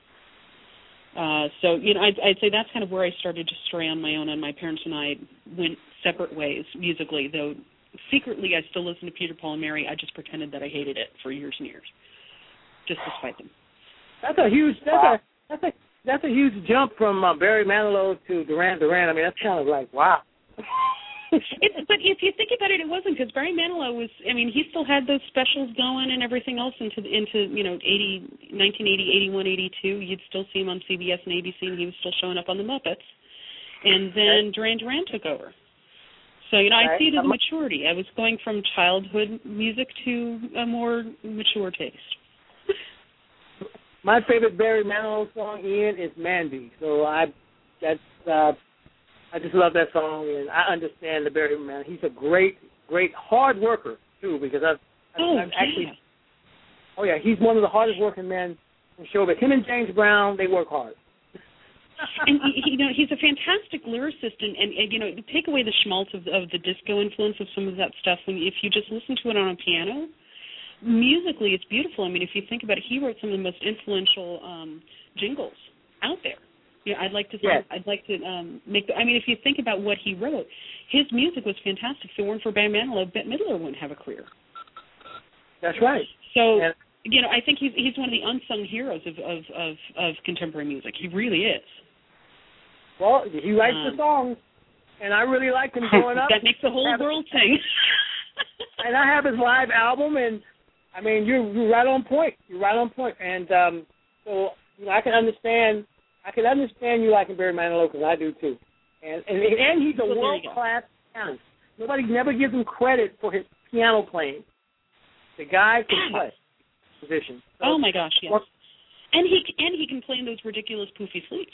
Uh, so, you know, I'd, I'd say that's kind of where I started to stray on my own, and my parents and I went separate ways musically, though secretly I still listen to Peter, Paul, and Mary. I just pretended that I hated it for years and years, just to spite them.
That's a huge, that's a, that's a, that's a huge jump from uh, Barry Manilow to Duran Duran. I mean, that's kind of like, wow.
It's, but if you think about it, it wasn't, because Barry Manilow was, I mean, he still had those specials going and everything else into, into you know, eighty, nineteen eighty, eighty-one, eighty-two. You'd still see him on C B S and A B C, and he was still showing up on the Muppets. And then Duran Duran took over. So, you know, I see it as a maturity. I was going from childhood music to a more mature taste.
My favorite Barry Manilow song, Ian, is Mandy. So I, that's, uh, I just love that song, and I understand the Barry Manilow. He's a great, great hard worker too, because I've, I've,
oh,
I've actually,
yeah.
oh yeah, he's one of the hardest working men in showbiz. Him and James Brown, they work hard.
And you know, he's a fantastic lyricist, and, and, and you know, take away the schmaltz of, of the disco influence of some of that stuff. When if you just listen to it on a piano, musically, it's beautiful. I mean, if you think about it, he wrote some of the most influential um, jingles out there. Yeah, I'd like to. Think,
yes.
I'd like to um, make. The, I mean, if you think about what he wrote, his music was fantastic. If it weren't for Barry Manilow, Bette Midler wouldn't have a career.
That's right.
So,
and,
you know, I think he's he's one of the unsung heroes of of, of, of contemporary music. He really is.
Well, he writes
um,
the songs, and I really liked him growing up.
That makes the whole
have,
world sing.
And I have his live album, and I mean, you're, you're right on point. You're right on point. And um, so you know, I can understand. I can understand you liking Barry Manilow because I do too. And and, and he's a
well,
world class pianist. Nobody never gives him credit for his piano playing. The guy can play position. So,
oh my gosh, yes. And he and he can play in those ridiculous poofy sleeves.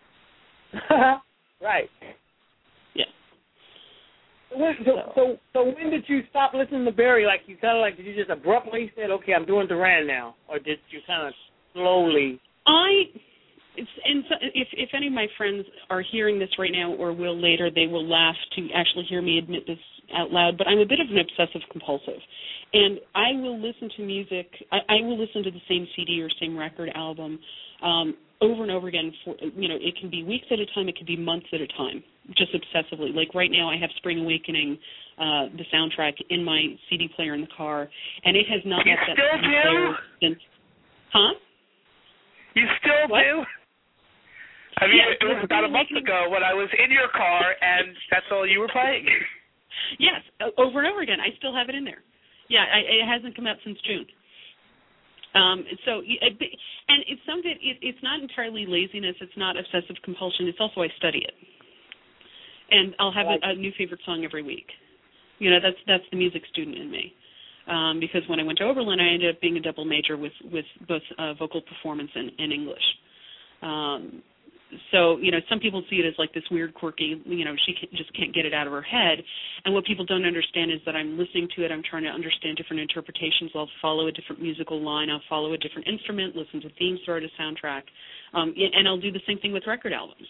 Right.
Yeah.
So when, so, so so when did you stop listening to Barry? Like you kind of like did you just abruptly said, okay, I'm doing Duran now, or did you kind of slowly?
I. It's, and so if if any of my friends are hearing this right now or will later, they will laugh to actually hear me admit this out loud. But I'm a bit of an obsessive compulsive, and I will listen to music. I, I will listen to the same C D or same record album um, over and over again. For you know, it can be weeks at a time. It can be months at a time, just obsessively. Like right now, I have Spring Awakening, uh, the soundtrack, in my C D player in the car, and it has not
you
left that
still
C D
do?
player since. Huh?
You still
what?
do? I mean,
yes,
it was about a month ago when I was in your car, and that's all you were playing.
Yes, over and over again. I still have it in there. Yeah, I, it hasn't come out since June. Um, so, and it's some of it, it. It's not entirely laziness. It's not obsessive compulsion. It's also I study it, and I'll have a, a new favorite song every week. You know, that's that's the music student in me. Um, because when I went to Oberlin, I ended up being a double major with with both uh, vocal performance and, and English. Um, So, you know, some people see it as like this weird, quirky, you know, she can, just can't get it out of her head. And what people don't understand is that I'm listening to it. I'm trying to understand different interpretations. I'll follow a different musical line. I'll follow a different instrument, listen to themes throughout a soundtrack. Um, and I'll do the same thing with record albums.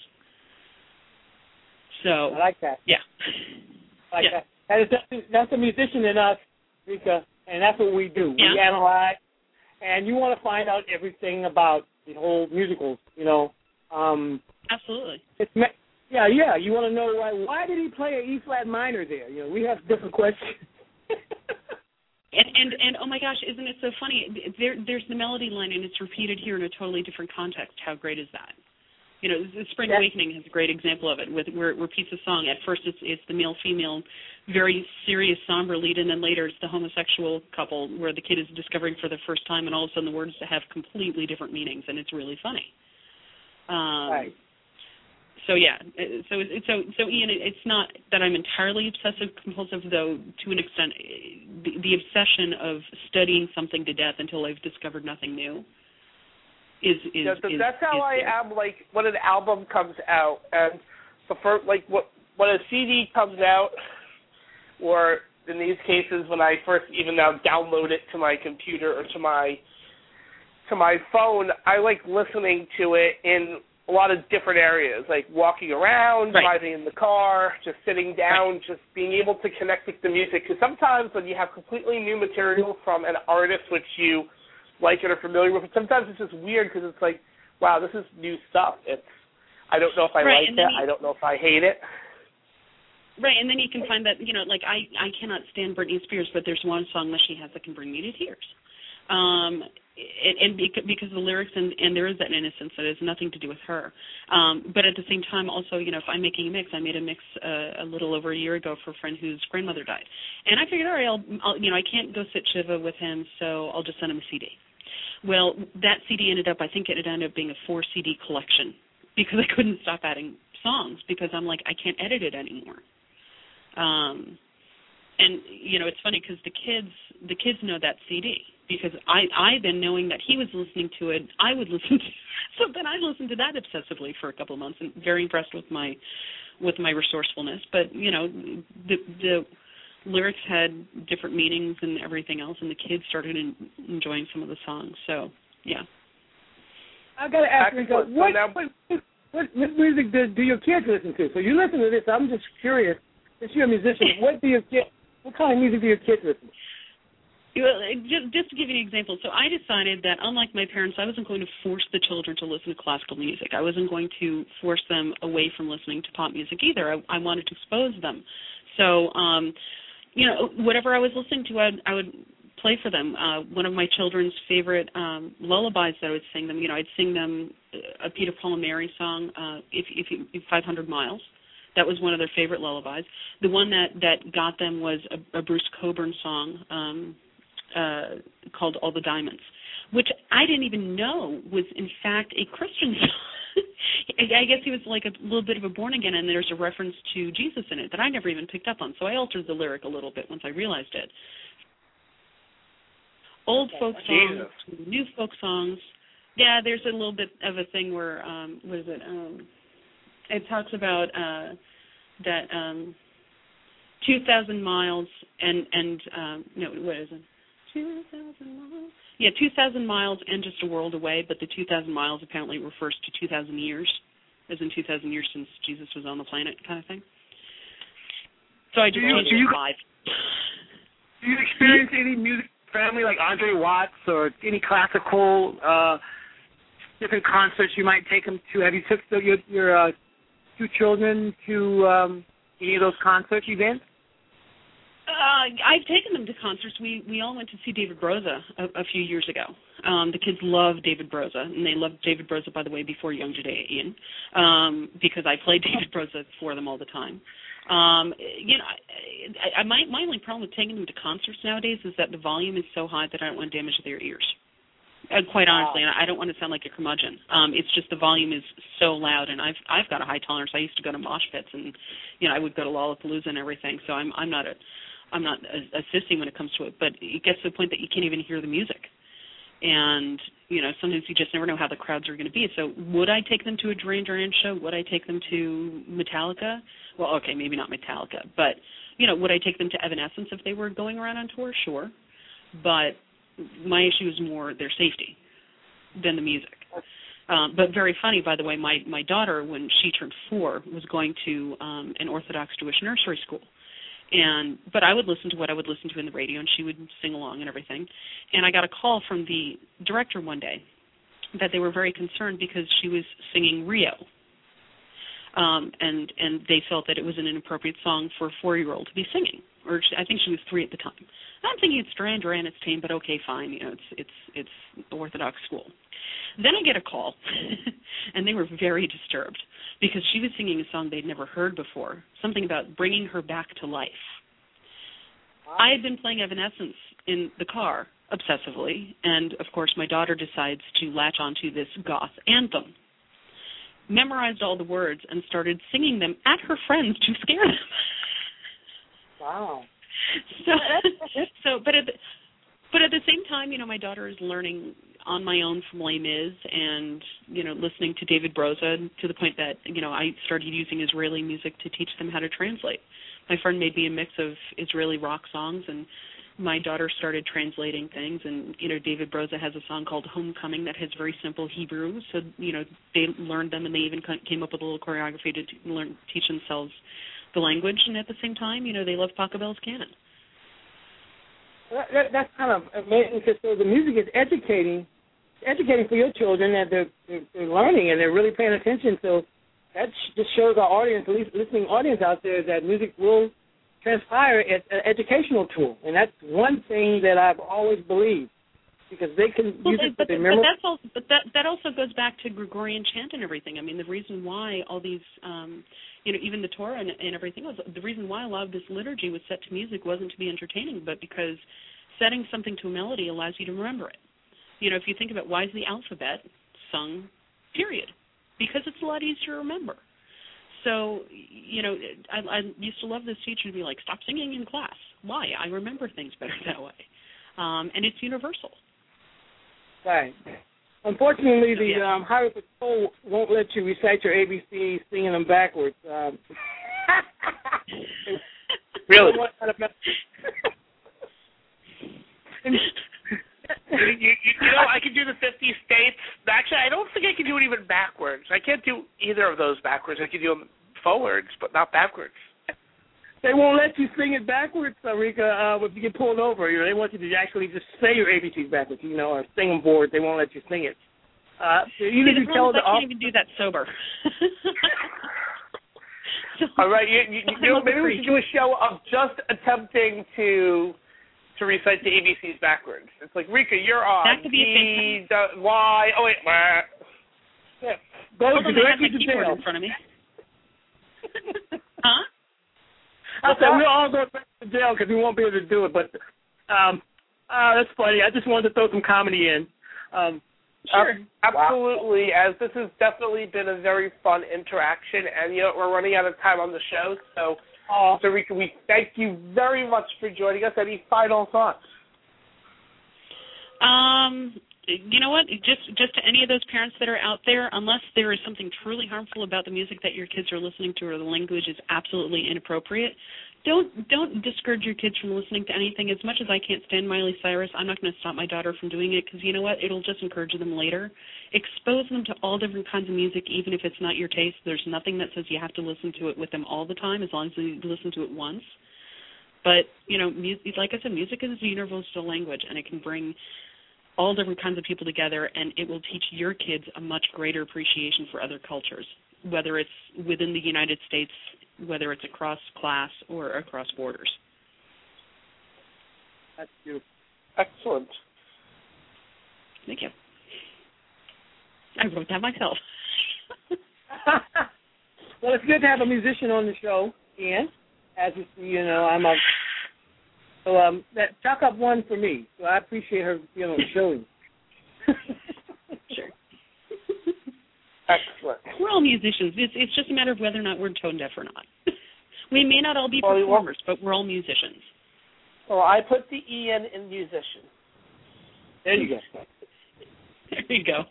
So,
I like that.
Yeah.
I like
yeah.
that. That is, that's, that's a musician in us, Rika, and that's what we do.
Yeah.
We analyze, and you want to find out everything about the whole musicals, you know. Um,
Absolutely.
It's, yeah, yeah. You want to know why? Why did he play an E flat minor there? You know, we have different questions.
and, and and oh my gosh, isn't it so funny? There, there's the melody line, and it's repeated here in a totally different context. How great is that? You know, the Spring
yeah.
Awakening has a great example of it. With where it repeats a song. At first, it's it's the male-female, very serious, somber lead, and then later it's the homosexual couple where the kid is discovering for the first time, and all of a sudden the words have completely different meanings, and it's really funny. Um,
right.
So yeah, so so so Ian, it's not that I'm entirely obsessive compulsive, though. To an extent, the, the obsession of studying something to death until I've discovered nothing new is is.
Yeah, so
is
that's how
is
I
there.
am. Like when an album comes out, and the first, like what when a C D comes out, or in these cases when I first even now download it to my computer or to my to my phone, I like listening to it in a lot of different areas, like walking around,
right.
driving in the car, just sitting down, right. just being able to connect with the music. Because sometimes when you have completely new material from an artist which you like and are familiar with, sometimes it's just weird because it's like, wow, this is new stuff. It's I don't know if I
right.
like it. You, I don't know if I hate it.
Right, and then you can find that, you know, like I, I cannot stand Britney Spears, but there's one song that she has that can bring me to tears. Um, and, and because of the lyrics, and, and there is that innocence that has nothing to do with her. Um, but at the same time, also, you know, if I'm making a mix, I made a mix uh, a little over a year ago for a friend whose grandmother died. And I figured, all right, I'll, I'll, you know, I can't go sit Shiva with him, so I'll just send him a C D. Well, that C D ended up, I think it ended up being a four C D collection because I couldn't stop adding songs because I'm like, I can't edit it anymore. Um, and, you know, it's funny because the kids, the kids know that C D. Because I, I then, knowing that he was listening to it, I would listen to it. So then I listened to that obsessively for a couple of months, and very impressed with my with my resourcefulness. But, you know, the the lyrics had different meanings and everything else, and the kids started in, enjoying some of the songs. So, yeah.
I got to ask you,
Excellent. So
what,
now-
what, what, what music do, do your kids listen to? So you listen to this. I'm just curious. Since you're a musician, what do your kids? What kind of music do your kids listen to?
Well, just, just to give you an example, so I decided that, unlike my parents, I wasn't going to force the children to listen to classical music. I wasn't going to force them away from listening to pop music either. I, I wanted to expose them. So, um, you know, whatever I was listening to, I, I would play for them. Uh, one of my children's favorite um, lullabies that I would sing them, you know, I'd sing them a Peter, Paul, and Mary song, uh, if, if you, five hundred miles. That was one of their favorite lullabies. The one that, that got them was a, a Bruce Cockburn song, um, Uh, called All the Diamonds, which I didn't even know was in fact a Christian song. I guess he was like a little bit of a born again, and there's a reference to Jesus in it that I never even picked up on. So I altered the lyric a little bit once I realized it. Old folk songs,
Jesus.
new folk songs. Yeah, there's a little bit of a thing where um, what is it? Um, it talks about uh, that um, two thousand miles and and um, no, what is it? two thousand miles. Yeah, two thousand miles and just a world away, but the two thousand miles apparently refers to two thousand years, as in two thousand years since Jesus was on the planet kind of thing. So I just
do you,
changed
do
it
you,
to five.
Do you experience any music family like Andre Watts or any classical uh, different concerts you might take them to? Have you took the, your, your uh, two children to um, any of those concert events?
Uh, I've taken them to concerts. We we all went to see David Broza a, a few years ago. Um, the kids love David Broza, and they loved David Broza, by the way, before Young Judea-Ian, um, because I played David Broza for them all the time. Um, you know, I, I, my, my only problem with taking them to concerts nowadays is that the volume is so high that I don't want to damage their ears. Uh, quite honestly, and I don't want to sound like a curmudgeon. Um, it's just the volume is so loud, and I've I've got a high tolerance. I used to go to mosh pits, and you know I would go to Lollapalooza and everything. So I'm I'm not a I'm not assisting when it comes to it, but it gets to the point that you can't even hear the music. And, you know, sometimes you just never know how the crowds are going to be. So would I take them to a Duran Duran show? Would I take them to Metallica? Well, okay, maybe not Metallica, but, you know, would I take them to Evanescence if they were going around on tour? Sure. But my issue is more their safety than the music. Um, but very funny, by the way, my, my daughter, when she turned four, was going to um, an Orthodox Jewish nursery school. And but I would listen to what I would listen to in the radio, and she would sing along and everything. And I got a call from the director one day that they were very concerned because she was singing Rio. Um, and and they felt that it was an inappropriate song for a four-year-old to be singing. Or she, I think she was three at the time. I'm thinking it's Duran Duran, it's tame, but okay, fine. You know, it's it's it's the Orthodox school. Then I get a call, and they were very disturbed because she was singing a song they'd never heard before, something about bringing her back to life. Wow. I had been playing Evanescence in the car obsessively, and, of course, my daughter decides to latch onto this goth anthem, memorized all the words, and started singing them at her friends to scare them.
Wow.
So, so but at the, but at the same time, you know, my daughter is learning on my own from Les Mis and, you know, listening to David Broza to the point that, you know, I started using Israeli music to teach them how to translate. My friend made me a mix of Israeli rock songs, and my daughter started translating things. And, you know, David Broza has a song called Homecoming that has very simple Hebrew. So, you know, they learned them, and they even came up with a little choreography to learn, teach themselves the language. And at the same time, you know, they love Pachelbel's canon.
That, that, that's kind of amazing because so the music is educating, educating for your children, that they're, they're, they're learning and they're really paying attention. So that just shows our audience, at least listening audience out there, that music will transpire as an educational tool, and that's one thing that I've always believed because they can
well,
use
they,
it.
But,
they
but
remember.
that's all. But that that also goes back to Gregorian chant and everything. I mean, the reason why all these. Um, You know, even the Torah and, and everything else, the reason why a lot of this liturgy was set to music wasn't to be entertaining, but because setting something to a melody allows you to remember it. You know, if you think about why is the alphabet sung, period, because it's a lot easier to remember. So, you know, I, I used to love this teacher to be like, stop singing in class. Why? I remember things better that way. Um, and it's universal.
Right. Unfortunately, the
yeah.
um, Highway Patrol won't let you recite your A B Cs singing them backwards. Um,
really? you, you, you know, I could do the fifty states. Actually, I don't think even backwards. I can't do either of those backwards. I can do them forwards, but not backwards.
They won't let you sing it backwards, Rika, uh, if you get pulled over. You know, they want you to actually just say your A B Cs backwards, you know, or sing them forward. They won't let you sing it. Uh,
See, the problem is I can't even do that sober.
So, all right, you, you, you know, maybe we should do a show of just attempting to to recite the A B Cs backwards. It's like, Rika, you're on.
That could be
D, D, Y, oh wait, wah.
Yeah. Go
Hold on,
directly
I have my
to
keyboard
jail.
in front of me. Huh?
I said we'll all go back to jail because we won't be able to do it. But um, uh, that's funny. I just wanted to throw some comedy in. Um,
Sure.
Absolutely, wow. As this has definitely been a very fun interaction, and you know we're running out of time on the show, so uh, so Rika, we thank you very much for joining us. Any final thoughts?
Um, you know what? Just just to any of those parents that are out there, unless there is something truly harmful about the music that your kids are listening to, or the language is absolutely inappropriate, don't don't discourage your kids from listening to anything. As much as I can't stand Miley Cyrus, I'm not going to stop my daughter from doing it, because you know what? It'll just encourage them later. Expose them to all different kinds of music, even if it's not your taste. There's nothing that says you have to listen to it with them all the time, as long as you listen to it once. But, you know, music, like I said, music is a universal language, and it can bring all different kinds of people together, and it will teach your kids a much greater appreciation for other cultures, whether it's within the United States, whether it's across class or across borders.
That's beautiful.
Excellent.
Thank you. I wrote that myself.
Well, it's good to have a musician on the show, Ian. As you see, you know, I'm a so um that chalk up one for me. So I appreciate her, you know, showing.
Sure.
Excellent.
We're all musicians. It's it's just a matter of whether or not we're tone deaf or not. We may not all be
well,
performers, but we're all musicians.
Well, I put the Ian in musician.
There you go.
There you go.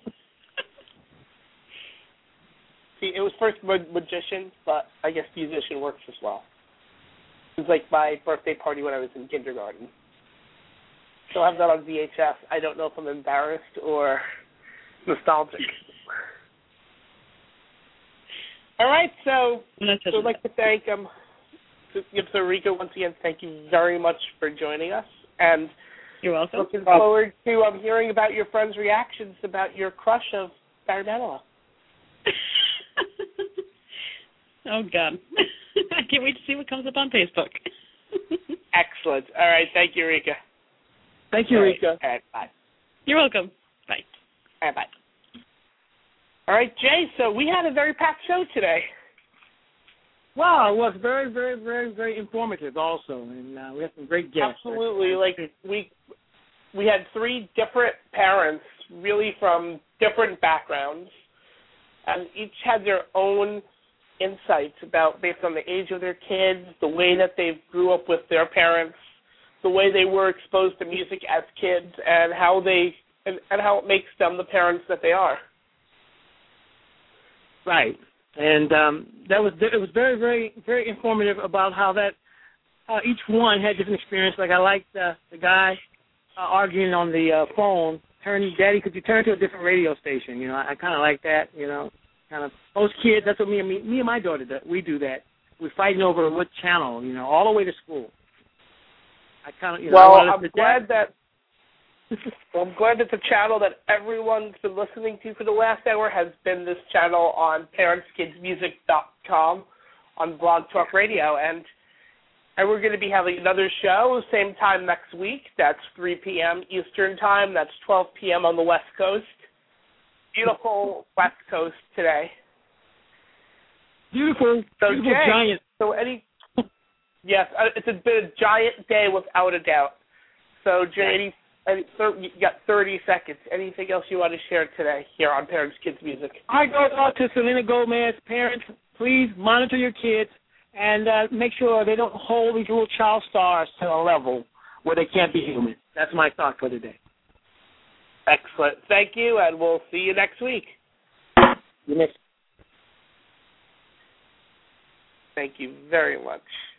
See, it was first magician, but I guess musician works as well. It was like my birthday party when I was in kindergarten. So I have that on V H S. I don't know if I'm embarrassed or nostalgic. All right, so, so I'd like to thank um, so Rika, once again, thank you very much for joining us. And
you're welcome.
Looking forward to um, hearing about your friends' reactions about your crush of Barry Manilow.
Oh, God. I can't wait to see what comes up on Facebook.
Excellent. All right, thank you, Rika.
Thank you,
All
Rika.
Right. All right, bye.
You're welcome. Bye.
All right, bye. All right, Jay, so we had a very packed show today.
Wow, it was very, very, very, very informative also, and uh, we had some great guests.
Absolutely. Like, we we had three different parents, really from different backgrounds, and each had their own insights about, based on the age of their kids, the way that they grew up with their parents, the way they were exposed to music as kids, and how they and, and how it makes them the parents that they are.
Right, and um, that was it was very, very, very informative about how that uh, each one had different experience. Like I liked uh, the guy uh, arguing on the uh, phone, turn, Daddy, could you turn to a different radio station? You know, I, I kind of like that. You know, kind of most kids. That's what me and me, me and my daughter do. We do that. We're fighting over what channel. You know, all the way to school. I kind of. You know,
well,
I
I'm glad that. Well, I'm glad that the channel that everyone's been listening to for the last hour has been this channel on parents kids music dot com on Blog Talk Radio. And, and we're going to be having another show, same time next week. That's three p.m. Eastern Time. That's twelve p.m. on the West Coast. Beautiful West Coast today.
Beautiful,
so
beautiful
Jay,
giant.
So any, yes, it's been a giant day without a doubt. So, Jay, any you got thirty seconds. Anything else you want to share today here on Parents Kids Music?
I go out to Selena Gomez. Parents, please monitor your kids and uh, make sure they don't hold these little child stars to a level where they can't be human. That's my thought for today.
Excellent. Thank you, and we'll see you next week.
You next.
Thank you very much.